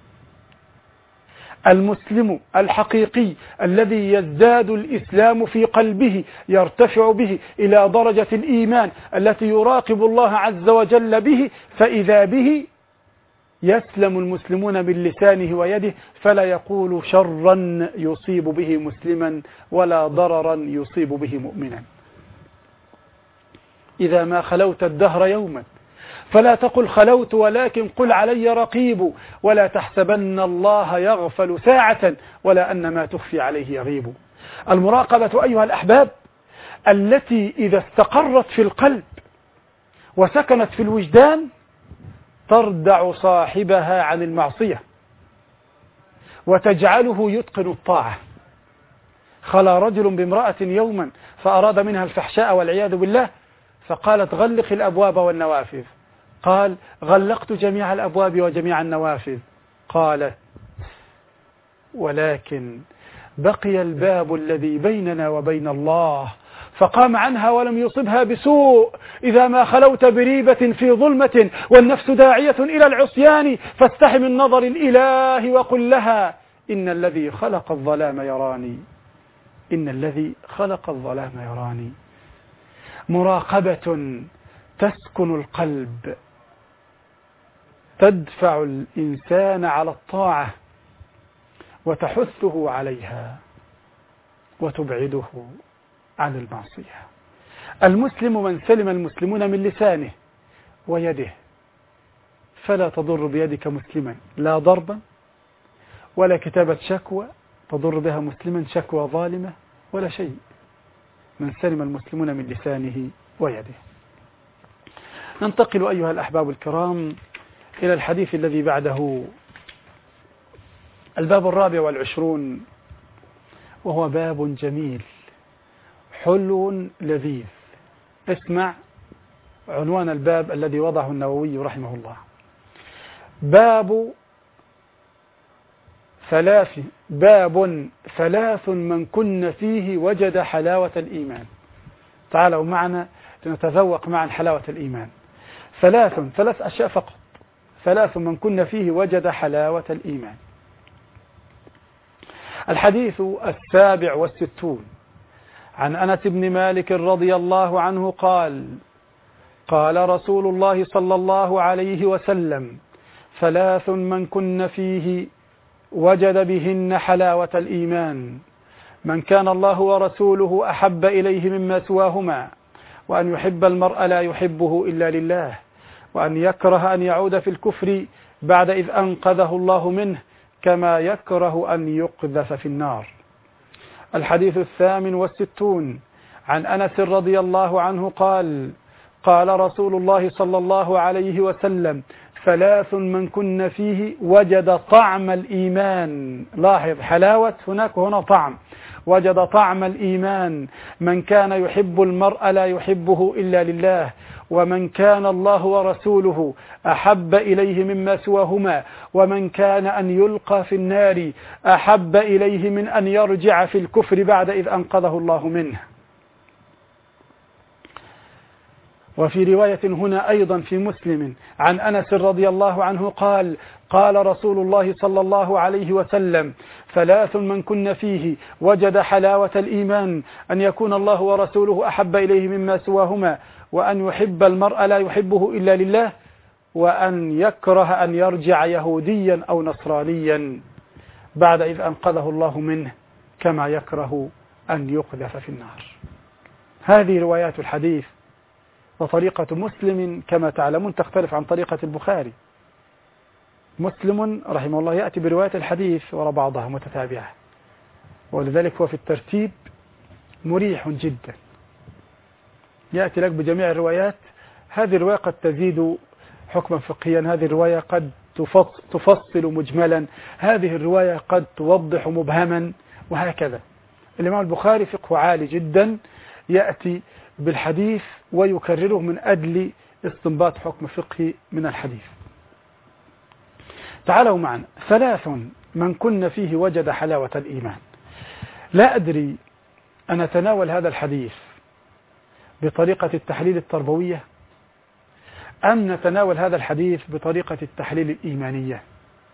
المسلم الحقيقي الذي يزداد الإسلام في قلبه يرتفع به إلى درجة الإيمان التي يراقب الله عز وجل به، فإذا به يسلم المسلمون من لسانه ويده فلا يقول شرا يصيب به مسلما ولا ضررا يصيب به مؤمنا. إذا ما خلوت الدهر يوما فلا تقل خلوت ولكن قل علي رقيب، ولا تحسبن الله يغفل ساعة ولا أن ما تخفي عليه يغيب. المراقبة أيها الأحباب التي إذا استقرت في القلب وسكنت في الوجدان تردع صاحبها عن المعصية وتجعله يتقن الطاعة. خلا رجل بامرأة يوما فأراد منها الفحشاء والعياذ بالله، فقالت غلق الأبواب والنوافذ. قال غلقت جميع الأبواب وجميع النوافذ. قالت ولكن بقي الباب الذي بيننا وبين الله، فقام عنها ولم يصبها بسوء. إذا ما خلوت بريبة في ظلمة والنفس داعية إلى العصيان فاستحي من نظر الإله وقل لها إن الذي خلق الظلام يراني، إن الذي خلق الظلام يراني. مراقبة تسكن القلب، تدفع الإنسان على الطاعة وتحثه عليها وتبعده عن المعصية. المسلم من سلم المسلمون من لسانه ويده، فلا تضر بيدك مسلما لا ضربا ولا كتابة شكوى تضر بها مسلما شكوى ظالمة ولا شيء. من سلم المسلمون من لسانه ويده. ننتقل أيها الأحباب الكرام إلى الحديث الذي بعده، الباب 24، وهو باب جميل حلو لذيذ. اسمع عنوان الباب الذي وضعه النووي رحمه الله: باب ثلاث من كن فيه وجد حلاوة الإيمان. تعالوا معنا لنتذوق معا حلاوة الإيمان. ثلاث أشياء فقط. ثلاث من كن فيه وجد حلاوة الإيمان. الحديث 67 عن أنس بن مالك رضي الله عنه قال: قال رسول الله صلى الله عليه وسلم: ثلاث من كن فيه وجد بهن حلاوة الإيمان: من كان الله ورسوله أحب إليه مما سواهما، وأن يحب المرء لا يحبه إلا لله، وأن يكره أن يعود في الكفر بعد إذ أنقذه الله منه، كما يكره أن يقذف في النار. الحديث 68 عن أنس رضي الله عنه قال: قال رسول الله صلى الله عليه وسلم: ثلاث من كن فيه وجد طعم الإيمان. لاحظ، حلاوة هناك وهنا طعم. وجد طعم الإيمان: من كان يحب المرء لا يحبه إلا لله، ومن كان الله ورسوله أحب إليه مما سواهما ومن كان أن يلقى في النار أحب إليه من أن يرجع في الكفر بعد إذ أنقذه الله منه. وفي رواية هنا أيضا في مسلم عن أنس رضي الله عنه قال: قال رسول الله صلى الله عليه وسلم: ثلاث من كن فيه وجد حلاوة الإيمان: أن يكون الله ورسوله أحب إليه مما سواهما، وأن يحب المرء لا يحبه إلا لله، وأن يكره أن يرجع يهوديا أو نصرانيا بعد إذ أنقذه الله منه، كما يكره أن يقذف في النار. هذه روايات الحديث. وطريقة مسلم كما تعلمون تختلف عن طريقة البخاري. مسلم رحمه الله يأتي برواية الحديث وراء بعضها متتابعة، ولذلك هو في الترتيب مريح جدا، يأتي لك بجميع الروايات. هذه الرواية قد تزيد حكما فقهيا، هذه الرواية قد تفصل مجملا، هذه الرواية قد توضح مبهما، وهكذا. الإمام البخاري فقه عالي جدا، يأتي بالحديث ويكرره من أجل استنباط حكم فقهي من الحديث. تعالوا معنا. ثلاث من كن فيه وجد حلاوة الإيمان. لا أدري أن أتناول هذا الحديث بطريقة التحليل التربوية أم نتناول هذا الحديث بطريقة التحليل الإيمانية،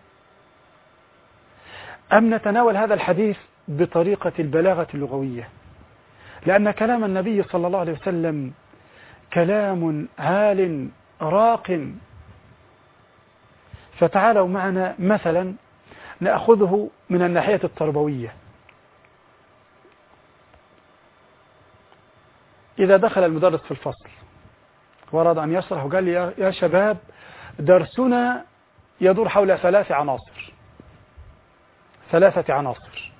أم نتناول هذا الحديث بطريقة البلاغة اللغوية، لأن كلام النبي صلى الله عليه وسلم كلام عال راق. فتعالوا معنا مثلا نأخذه من الناحية التربوية. إذا دخل المدرس في الفصل وأراد أن يشرح وقال لي: يا شباب، درسنا يدور حول ثلاثة عناصر.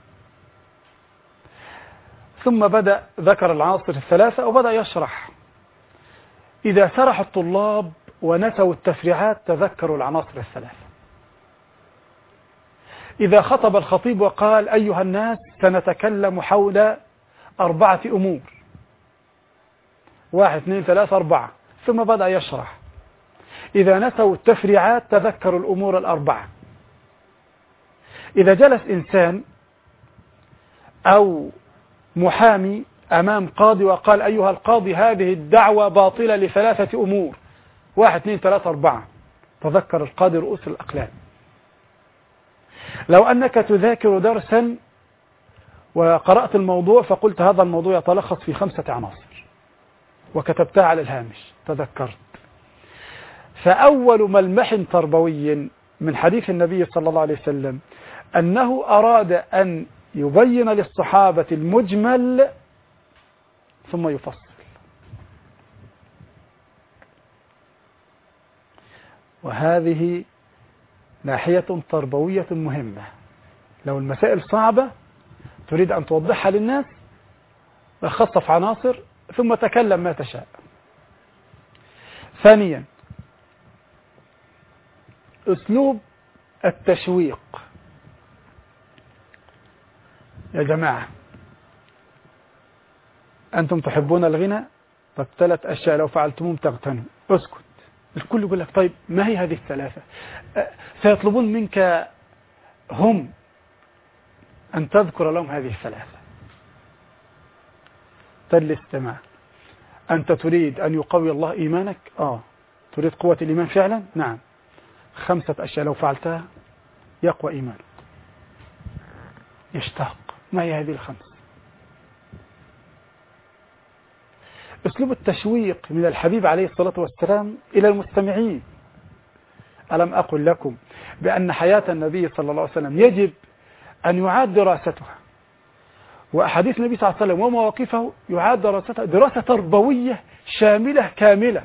ثم بدأ ذكر العناصر الثلاثة وبدأ يشرح. إذا سرح الطلاب ونسوا التفريعات تذكروا العناصر الثلاثة. إذا خطب الخطيب وقال: أيها الناس، سنتكلم حول 4 أمور، 1 2 3 4، ثم بدأ يشرح. إذا نسوا التفريعات تذكروا الأمور 4. إذا جلس إنسان أو محامي أمام قاضي وقال: أيها القاضي، هذه الدعوة باطلة ل3 أمور، 1 2 3 4، تذكر القاضي رؤوس الأقلام. لو أنك تذاكر درسا وقرأت الموضوع فقلت: هذا الموضوع يتلخص في 5 عناصر، وكتبتها على الهامش، تذكرت. فأول ملمح تربوي من حديث النبي صلى الله عليه وسلم أنه أراد أن يبين للصحابة المجمل ثم يفصل. وهذه ناحية تربوية مهمة. لو المسائل صعبة تريد أن توضحها للناس، خصص عناصر ثم تكلم ما تشاء. ثانيا، أسلوب التشويق. يا جماعة، أنتم تحبون الغنى؟ طب 3 أشياء لو فعلتموهم تغتنوا. اسكت. الكل يقول لك: طيب ما هي هذه ال3؟ سيطلبون منك هم أن تذكر لهم هذه ال3. الاستماع. أنت تريد أن يقوي الله إيمانك؟ تريد قوة الإيمان فعلا؟ نعم. 5 أشياء لو فعلتها يقوى إيمانك. يشتاق. ما هي هذه ال5؟ أسلوب التشويق من الحبيب عليه الصلاة والسلام إلى المستمعين. ألم أقل لكم بأن حياة النبي صلى الله عليه وسلم يجب أن يعاد دراستها، وأحاديث النبي صلى الله عليه وسلم ومواقفه يعاد دراستها دراسة تربوية شاملة كاملة،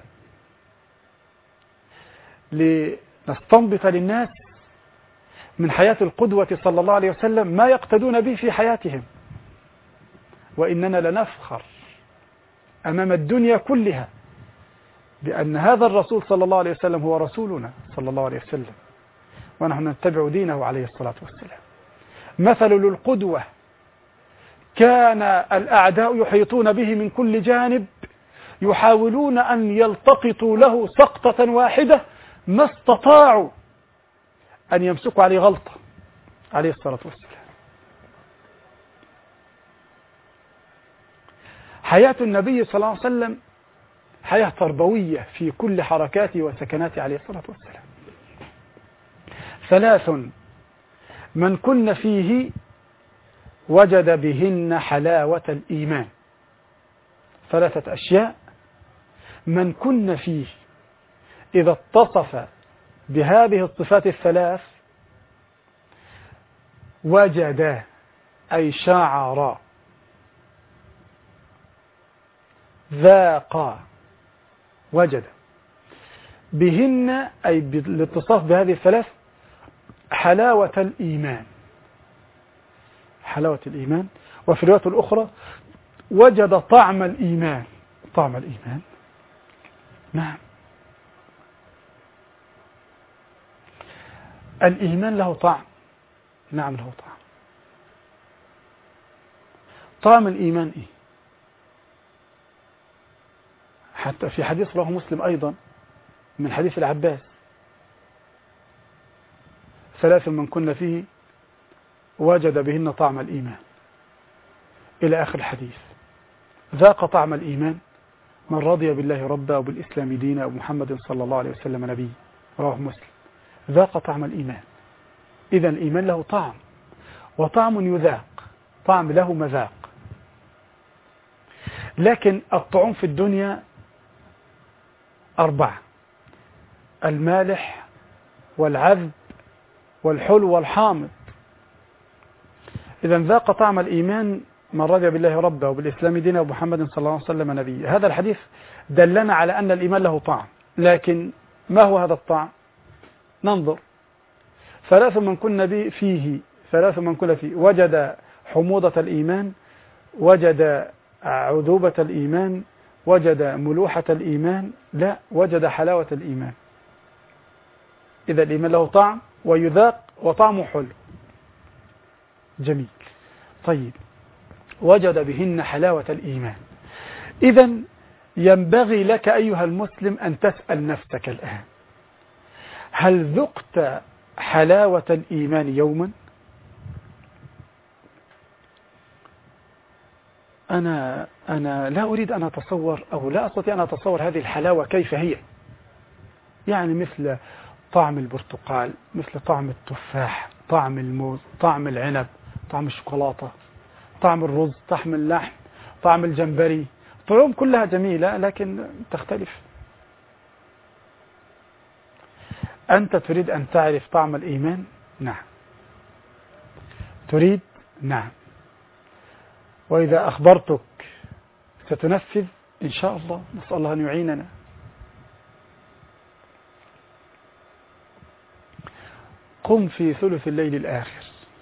لنستنبط للناس من حياة القدوة صلى الله عليه وسلم ما يقتدون به في حياتهم. وإننا لنفخر أمام الدنيا كلها بأن هذا الرسول صلى الله عليه وسلم هو رسولنا صلى الله عليه وسلم، ونحن نتبع دينه عليه الصلاة والسلام. مثل للقدوة كان الأعداء يحيطون به من كل جانب، يحاولون أن يلتقطوا له سقطة واحدة ما استطاعوا أن يمسكوا عليه غلطة عليه الصلاة والسلام. حياة النبي صلى الله عليه وسلم حياة تربوية في كل حركاته وسكناته عليه الصلاة والسلام. 3 من كن فيه وجد بهن حلاوة الإيمان. 3 أشياء من كن فيه إذا اتصف بهذه الصفات الثلاث وجد أي شعر ذاق وجد بهن أي بالاتصاف بهذه الثلاث حلاوة الإيمان. حلاوة الإيمان. وفي الرواية الأخرى وجد طعم الإيمان. طعم الإيمان. نعم. الإيمان له طعم. نعم له طعم. طعم الإيمان إيه؟ حتى في حديث رواه مسلم أيضا من حديث العباس 3 من كن فيه وجد بهن طعم الإيمان إلى آخر الحديث. ذاق طعم الإيمان من رضي بالله ربا وبالإسلام دينا ومحمد صلى الله عليه وسلم نبي. رواه مسلم. ذاق طعم الإيمان. إذن الإيمان له طعم وطعم يذاق. طعم له مذاق. لكن الطعوم في الدنيا 4: المالح والعذب والحلو والحامض. إذا ذاق طعم الإيمان من رضي بالله ربا وبالإسلام دينا ومحمد صلى الله عليه وسلم نبيا. هذا الحديث دلنا على أن الإيمان له طعم. لكن ما هو هذا الطعم؟ ننظر. 3 من كن فيه وجد حموضة الإيمان، وجد عذوبة الإيمان، وجد ملوحة الإيمان، لا، وجد حلاوة الإيمان. إذا الإيمان له طعم ويذاق وطعمه حلو. جميل. طيب، وجد بهن حلاوة الإيمان. إذا ينبغي لك أيها المسلم أن تسأل نفسك الآن: هل ذقت حلاوة الإيمان يوما؟ أنا لا أريد أن أتصور أو لا أستطيع أن أتصور هذه الحلاوة كيف هي. يعني مثل طعم البرتقال، مثل طعم التفاح، طعم الموز، طعم العنب، طعم الشوكولاتة، طعم الرز، طعم اللحم، طعم الجمبري. طعوم كلها جميلة لكن تختلف. أنت تريد أن تعرف طعم الإيمان؟ نعم. تريد؟ نعم. وإذا أخبرتك ستنفذ إن شاء الله. نسأل الله أن يعيننا. قم في ثلث الليل الآخر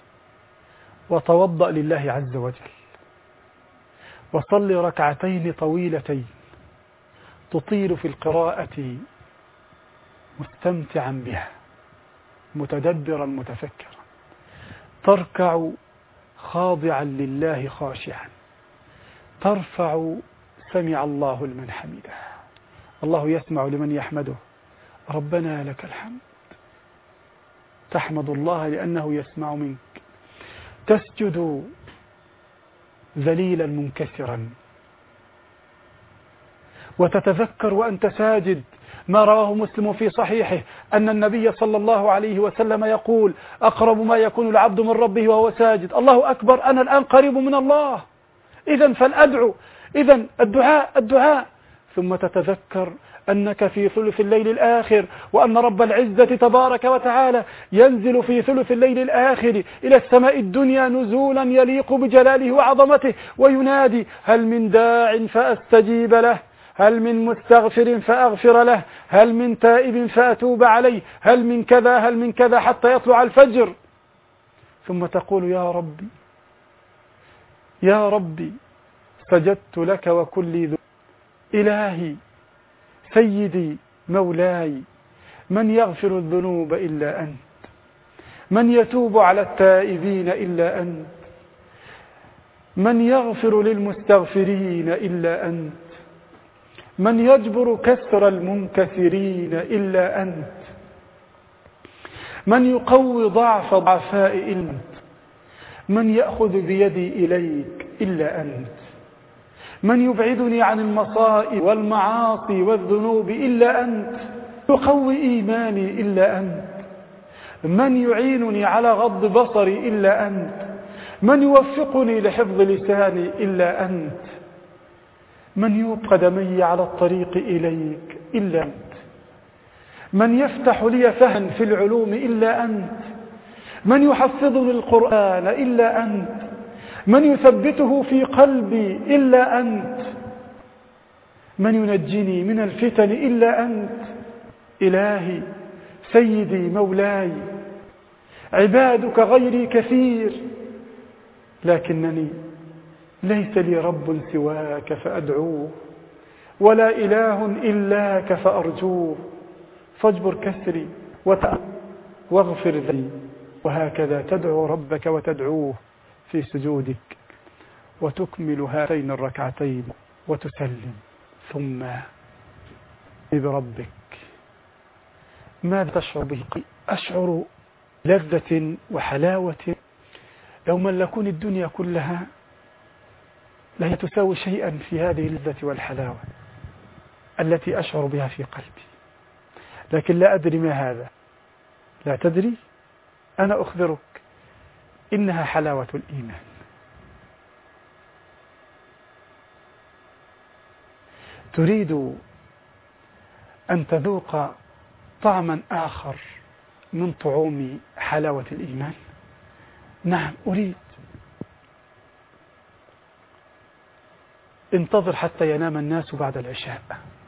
وتوضأ لله عز وجل، وصل ركعتين طويلتين تطيل في القراءة مستمتعا بها متدبرا متفكرا، تركع خاضعا لله خاشعا، ترفع سمع الله لمن حمده، الله يسمع لمن يحمده، ربنا لك الحمد، تحمد الله لأنه يسمع منك، تسجد ذليلا منكسرا، وتتذكر وأنت ساجد ما رواه مسلم في صحيحه أن النبي صلى الله عليه وسلم يقول: أقرب ما يكون العبد من ربه وهو ساجد. الله أكبر، أنا الآن قريب من الله، إذن فالأدعو، إذن الدعاء. ثم تتذكر أنك في ثلث الليل الآخر، وأن رب العزة تبارك وتعالى ينزل في ثلث الليل الآخر إلى السماء الدنيا نزولا يليق بجلاله وعظمته، وينادي: هل من داع فأستجيب له، هل من مستغفر فأغفر له، هل من تائب فأتوب عليه، هل من كذا، هل من كذا، حتى يطلع الفجر. ثم تقول: يا ربي يا ربي سجدت لك وكلي ذنوب. إلهي سيدي مولاي، من يغفر الذنوب إلا أنت، من يتوب على التائبين إلا أنت، من يغفر للمستغفرين إلا أنت، من يجبر كسر المنكسرين إلا أنت، من يقوي ضعف ضعفاء إلا أنت، من يأخذ بيدي إليك إلا أنت، من يبعدني عن المصائب والمعاصي والذنوب إلا أنت، يقوي إيماني إلا أنت، من يعينني على غض بصري إلا أنت، من يوفقني لحفظ لساني إلا أنت، من يوقف قدمي على الطريق إليك إلا أنت، من يفتح لي فهم في العلوم إلا أنت، من يحفظني القرآن إلا أنت، من يثبته في قلبي إلا أنت، من ينجني من الفتن إلا أنت. إلهي سيدي مولاي، عبادك غيري كثير، لكنني ليس لي رب سواك فأدعوه، ولا إله إلاك فأرجوه، فاجبر كسري واغفر ذنبي. وهكذا تدعو ربك وتدعوه في سجودك، وتكمل هاتين الركعتين وتسلم، ثم بربك. ماذا تشعر به؟ أشعر لذة وحلاوة لو ملكوني الدنيا كلها لا تساوي شيئا في هذه اللذة والحلاوة التي أشعر بها في قلبي، لكن لا أدري ما هذا. لا تدري؟ أنا أخبرك، إنها حلاوة الإيمان. تريد أن تذوق طعما آخر من طعوم حلاوة الإيمان؟ نعم أريد. انتظر حتى ينام الناس بعد العشاء،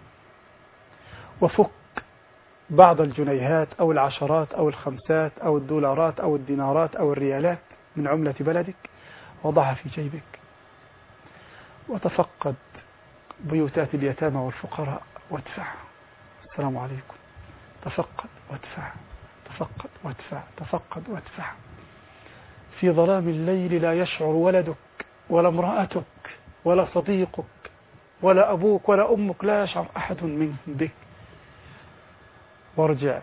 وفك بعض الجنيهات أو العشرات أو الخمسات أو الدولارات أو الدينارات أو الريالات من عملة بلدك، وضعها في جيبك، وتفقد بيوتات اليتامى والفقراء وادفع. السلام عليكم. تفقد وادفع، تفقد وادفع، تفقد وادفع. في ظلام الليل لا يشعر ولدك ولا امرأتك ولا صديقك ولا أبوك ولا أمك، لا يشعر أحد منهم بك. وارجع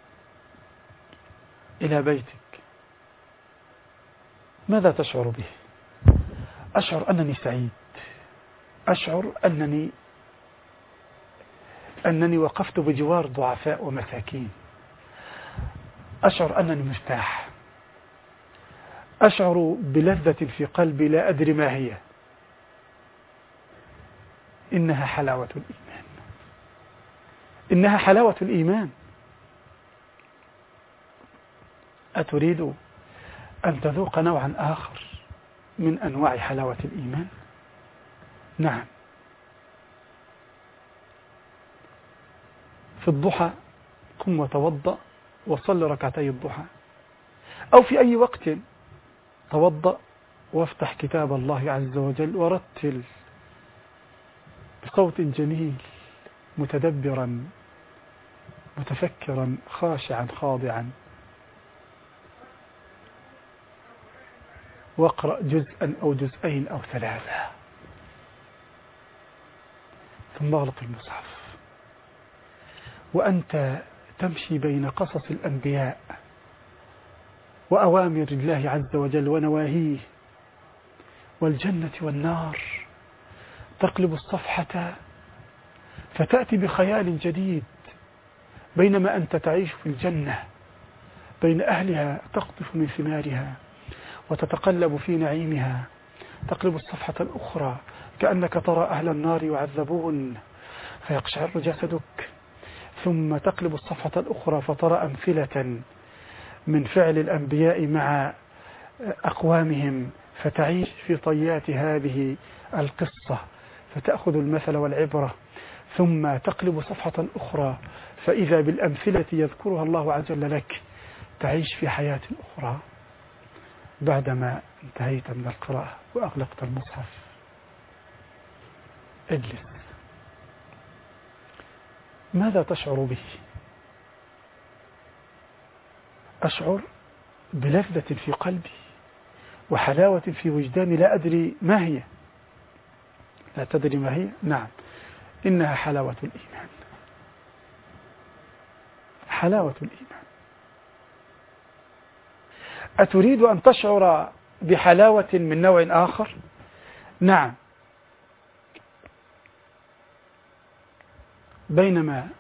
إلى بيتك، ماذا تشعر به؟ أشعر أنني سعيد، أشعر أنني وقفت بجوار ضعفاء ومساكين، أشعر أنني مرتاح، أشعر بلذة في قلبي لا أدري ما هي. إنها حلاوة الإيمان، إنها حلاوة الإيمان. أتريد أن تذوق نوعا آخر من أنواع حلاوة الإيمان؟ نعم. في الضحى قم وتوضأ وصل ركعتي الضحى، أو في أي وقت توضأ وافتح كتاب الله عز وجل ورتل بصوت جميل، متدبرا متفكرا خاشعا خاضعا، واقرأ جزءا أو جزئين أو ثلاثة، ثم اغلق المصحف وأنت تمشي بين قصص الأنبياء وأوامر الله عز وجل ونواهيه والجنة والنار، تقلب الصفحة فتأتي بخيال جديد، بينما أنت تعيش في الجنة بين أهلها، تقطف من ثمارها وتتقلب في نعيمها. تقلب الصفحة الأخرى كأنك ترى أهل النار يعذبون فيقشعر جسدك، ثم تقلب الصفحة الأخرى فترى أمثلة من فعل الأنبياء مع أقوامهم، فتعيش في طيات هذه القصة فتأخذ المثل والعبرة. ثم تقلب صفحة أخرى فإذا بالأمثلة يذكرها الله عز وجل لك، تعيش في حياة أخرى. بعدما انتهيت من القراءة وأغلقت المصحف، اجلس. ماذا تشعر به؟ أشعر بلذة في قلبي وحلاوة في وجداني لا أدري ما هي. لا تدري ما هي؟ نعم. إنها حلاوة الإيمان. حلاوة الإيمان. أتريد أن تشعر بحلاوة من نوع آخر؟ نعم. بينما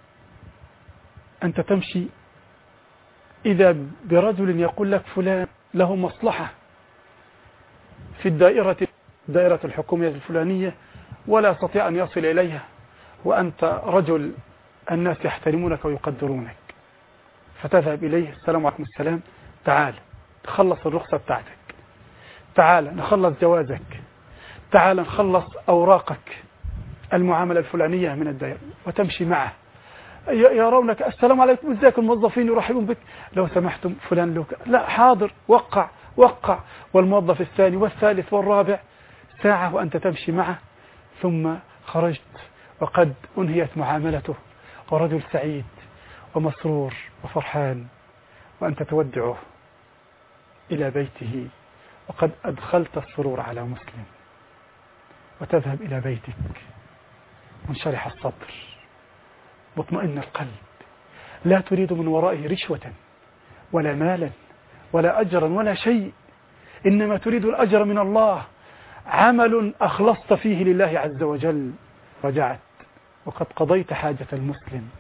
أنت تمشي إذا برجل يقول لك فلان له مصلحة في الدائرة الحكومية الفلانية ولا يستطيع أن يصل إليها، وأنت رجل الناس يحترمونك ويقدرونك، فتذهب إليه: السلام عليكم. السلام، تعال نخلص الرخصة بتاعتك، تعال نخلص جوازك، تعال نخلص أوراقك المعاملة الفلانية من الدائرة، وتمشي معه يرونك: السلام عليكم، ازيك؟ الموظفين يرحبون بك، لو سمحتم فلان لك، لا حاضر، وقع وقع. والموظف الثاني والثالث والرابع، ساعة وأنت تمشي معه، ثم خرجت وقد أنهيت معاملته، ورجل سعيد ومسرور وفرحان، وأنت تودعه إلى بيته وقد أدخلت السرور على مسلم، وتذهب إلى بيتك منشرح الصدر مطمئن القلب، لا تريد من ورائه رشوة ولا مالا ولا أجرا ولا شيء، إنما تريد الأجر من الله، عمل أخلصت فيه لله عز وجل، رجعت وقد قضيت حاجة المسلم.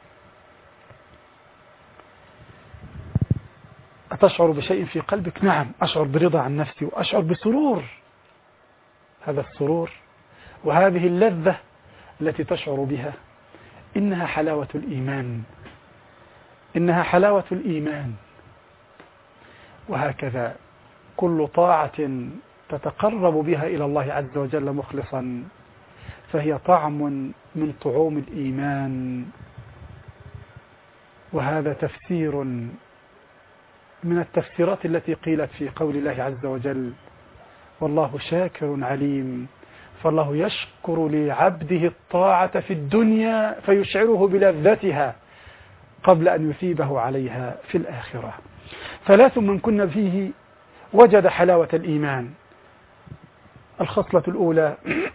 أتشعر بشيء في قلبك؟ نعم، أشعر برضا عن نفسي وأشعر بسرور. هذا السرور وهذه اللذة التي تشعر بها إنها حلاوة الإيمان، إنها حلاوة الإيمان. وهكذا كل طاعة تتقرب بها إلى الله عز وجل مخلصا فهي طعم من طعوم الإيمان. وهذا تفسير من التفسيرات التي قيلت في قول الله عز وجل: والله شاكر عليم. فالله يشكر لعبده الطاعة في الدنيا فيشعره بلذتها قبل أن يثيبه عليها في الآخرة. ثلاث من كن فيه وجد حلاوة الإيمان. الخصلة الأولى: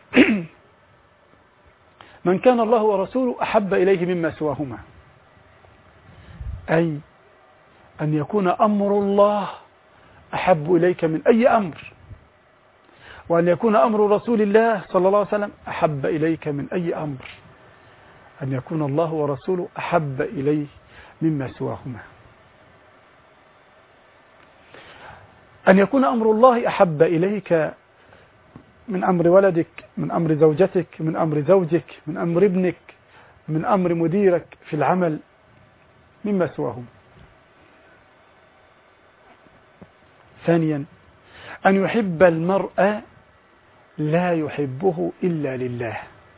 من كان الله ورسوله أحب إليه مما سواهما، أي أن يكون أمر الله أحب إليك من أي أمر، وأن يكون أمر رسول الله صلى الله عليه وسلم أحب إليك من أي أمر، أن يكون الله ورسوله أحب إليه مما سواهما، أن يكون أمر الله أحب إليك من أمر ولدك، من أمر زوجتك، من أمر زوجك، من أمر ابنك، من أمر مديرك في العمل، مما سواهما. ثانيا: أن يحب المرء لا يحبه إلا لله،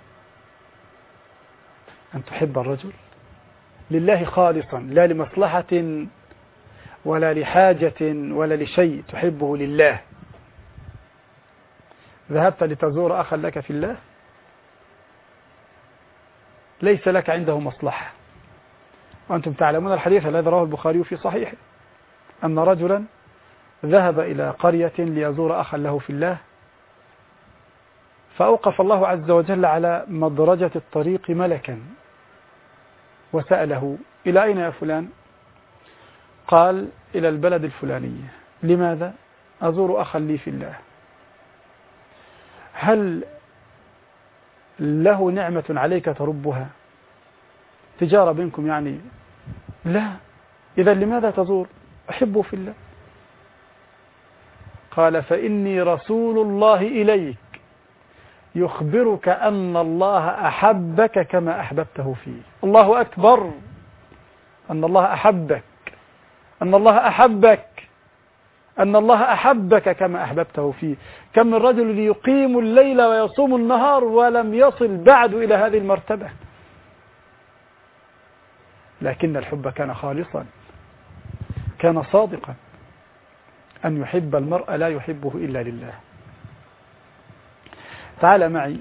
أن تحب الرجل لله خالصا، لا لمصلحة ولا لحاجة ولا لشيء، تحبه لله. ذهبت لتزور أخا لك في الله، ليس لك عنده مصلحة، وأنتم تعلمون الحديث الذي رواه البخاري في صحيحه أن رجلا ذهب إلى قرية ليزور أخا له في الله، فأوقف الله عز وجل على مدرجة الطريق ملكا وسأله: إلى أين يا فلان؟ قال: إلى البلد الفلانية. لماذا؟ أزور أخا لي في الله. هل له نعمة عليك تربها؟ تجارة بينكم يعني؟ لا. إذا لماذا تزور؟ أحبه في الله. قال: فإني رسول الله إليك يخبرك أن الله أحبك كما أحببته فيه. الله أكبر، أن الله أحبك، أن الله أحبك، أن الله أحبك كما أحببته فيه. كم من رجل يقيم الليل ويصوم النهار ولم يصل بعد إلى هذه المرتبة، لكن الحب كان خالصا، كان صادقا، أن يحب المرء لا يحبه إلا لله. تعال معي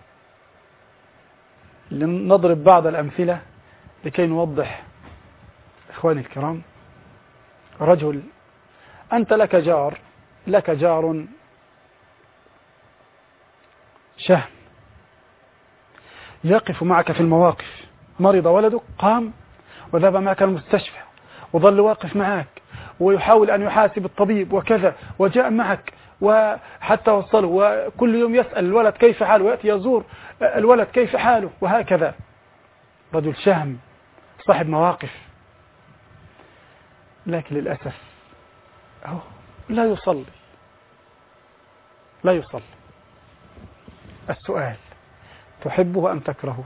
لنضرب بعض الأمثلة لكي نوضح. إخواني الكرام، رجل أنت لك جار شهم، يقف معك في المواقف. مرض ولدك قام وذهب معك المستشفى وظل واقف معك ويحاول أن يحاسب الطبيب وكذا، وجاء معك وحتى وصله، وكل يوم يسأل الولد كيف حاله، ويأتي يزور الولد كيف حاله، وهكذا. رجل شهم صاحب مواقف، لكن للأسف لا يصلي. السؤال: تحبه أم تكرهه؟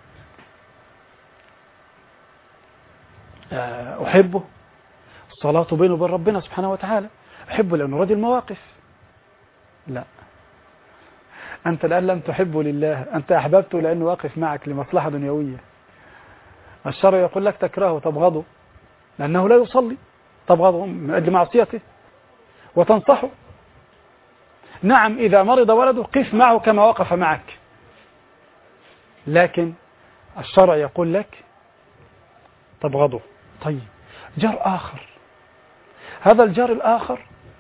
أحبه، الصلاة بينه وبين ربنا سبحانه وتعالى، أحبه لأنه رجل مواقف. لا، أنت الآن لم تحبه لله، أنت أحببته لأنه واقف معك لمصلحة دنيوية. الشرع يقول لك تكرهه، تبغضه لأنه لا يصلي، تبغضه من أجل معصيته وتنصحه. نعم، إذا مرض ولده قف معه كما وقف معك، لكن الشرع يقول لك تبغضه. طيب، جار آخر، هذا الجار الآخر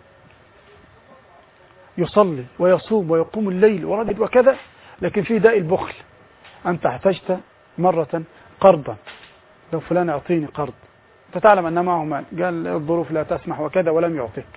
يصلي ويصوم ويقوم الليل ورجل وكذا، لكن في داء البخل. أنت احتجت مرة قرضا، لو فلان يعطيني قرض، أنت تعلم أن معه مال، قال الظروف لا تسمح وكذا ولم يعطيك.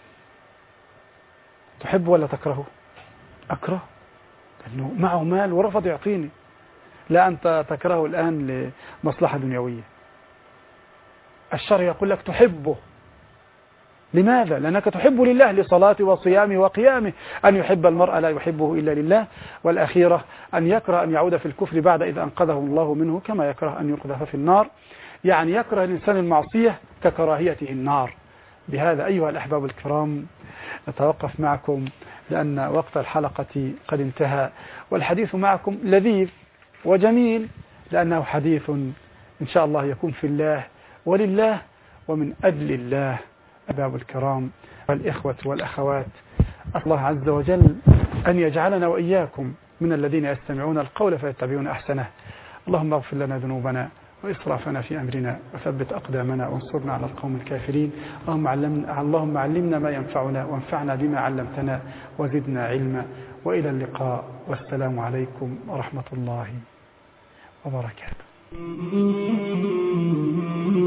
تحب ولا تكرهه؟ أكره، لأنه معه مال ورفض يعطيني. لا، أنت تكرهه الآن لمصلحة دنيوية. الشرع يقول لك تحبه. لماذا؟ لأنك تحب لله، لصلاته وصيامه وقيامه. أن يحب المرء لا يحبه إلا لله. والأخيرة أن يكره أن يعود في الكفر بعد إذا أنقذه الله منه، كما يكره أن يقذف في النار. يعني يكره الإنسان المعصية ككراهيته النار. بهذا أيها الأحباب الكرام نتوقف معكم، لأن وقت الحلقة قد انتهى، والحديث معكم لذيذ وجميل، لأنه حديث إن شاء الله يكون في الله ولله ومن أجل الله. أحباب الكرام والإخوة والأخوات، الله عز وجل أن يجعلنا وإياكم من الذين يستمعون القول فيتبعون أحسنه. اللهم اغفر لنا ذنوبنا وإسرافنا في أمرنا وثبت أقدامنا وانصرنا على القوم الكافرين. اللهم علمنا ما ينفعنا وانفعنا بما علمتنا وزدنا علما. وإلى اللقاء، والسلام عليكم ورحمة الله وبركاته.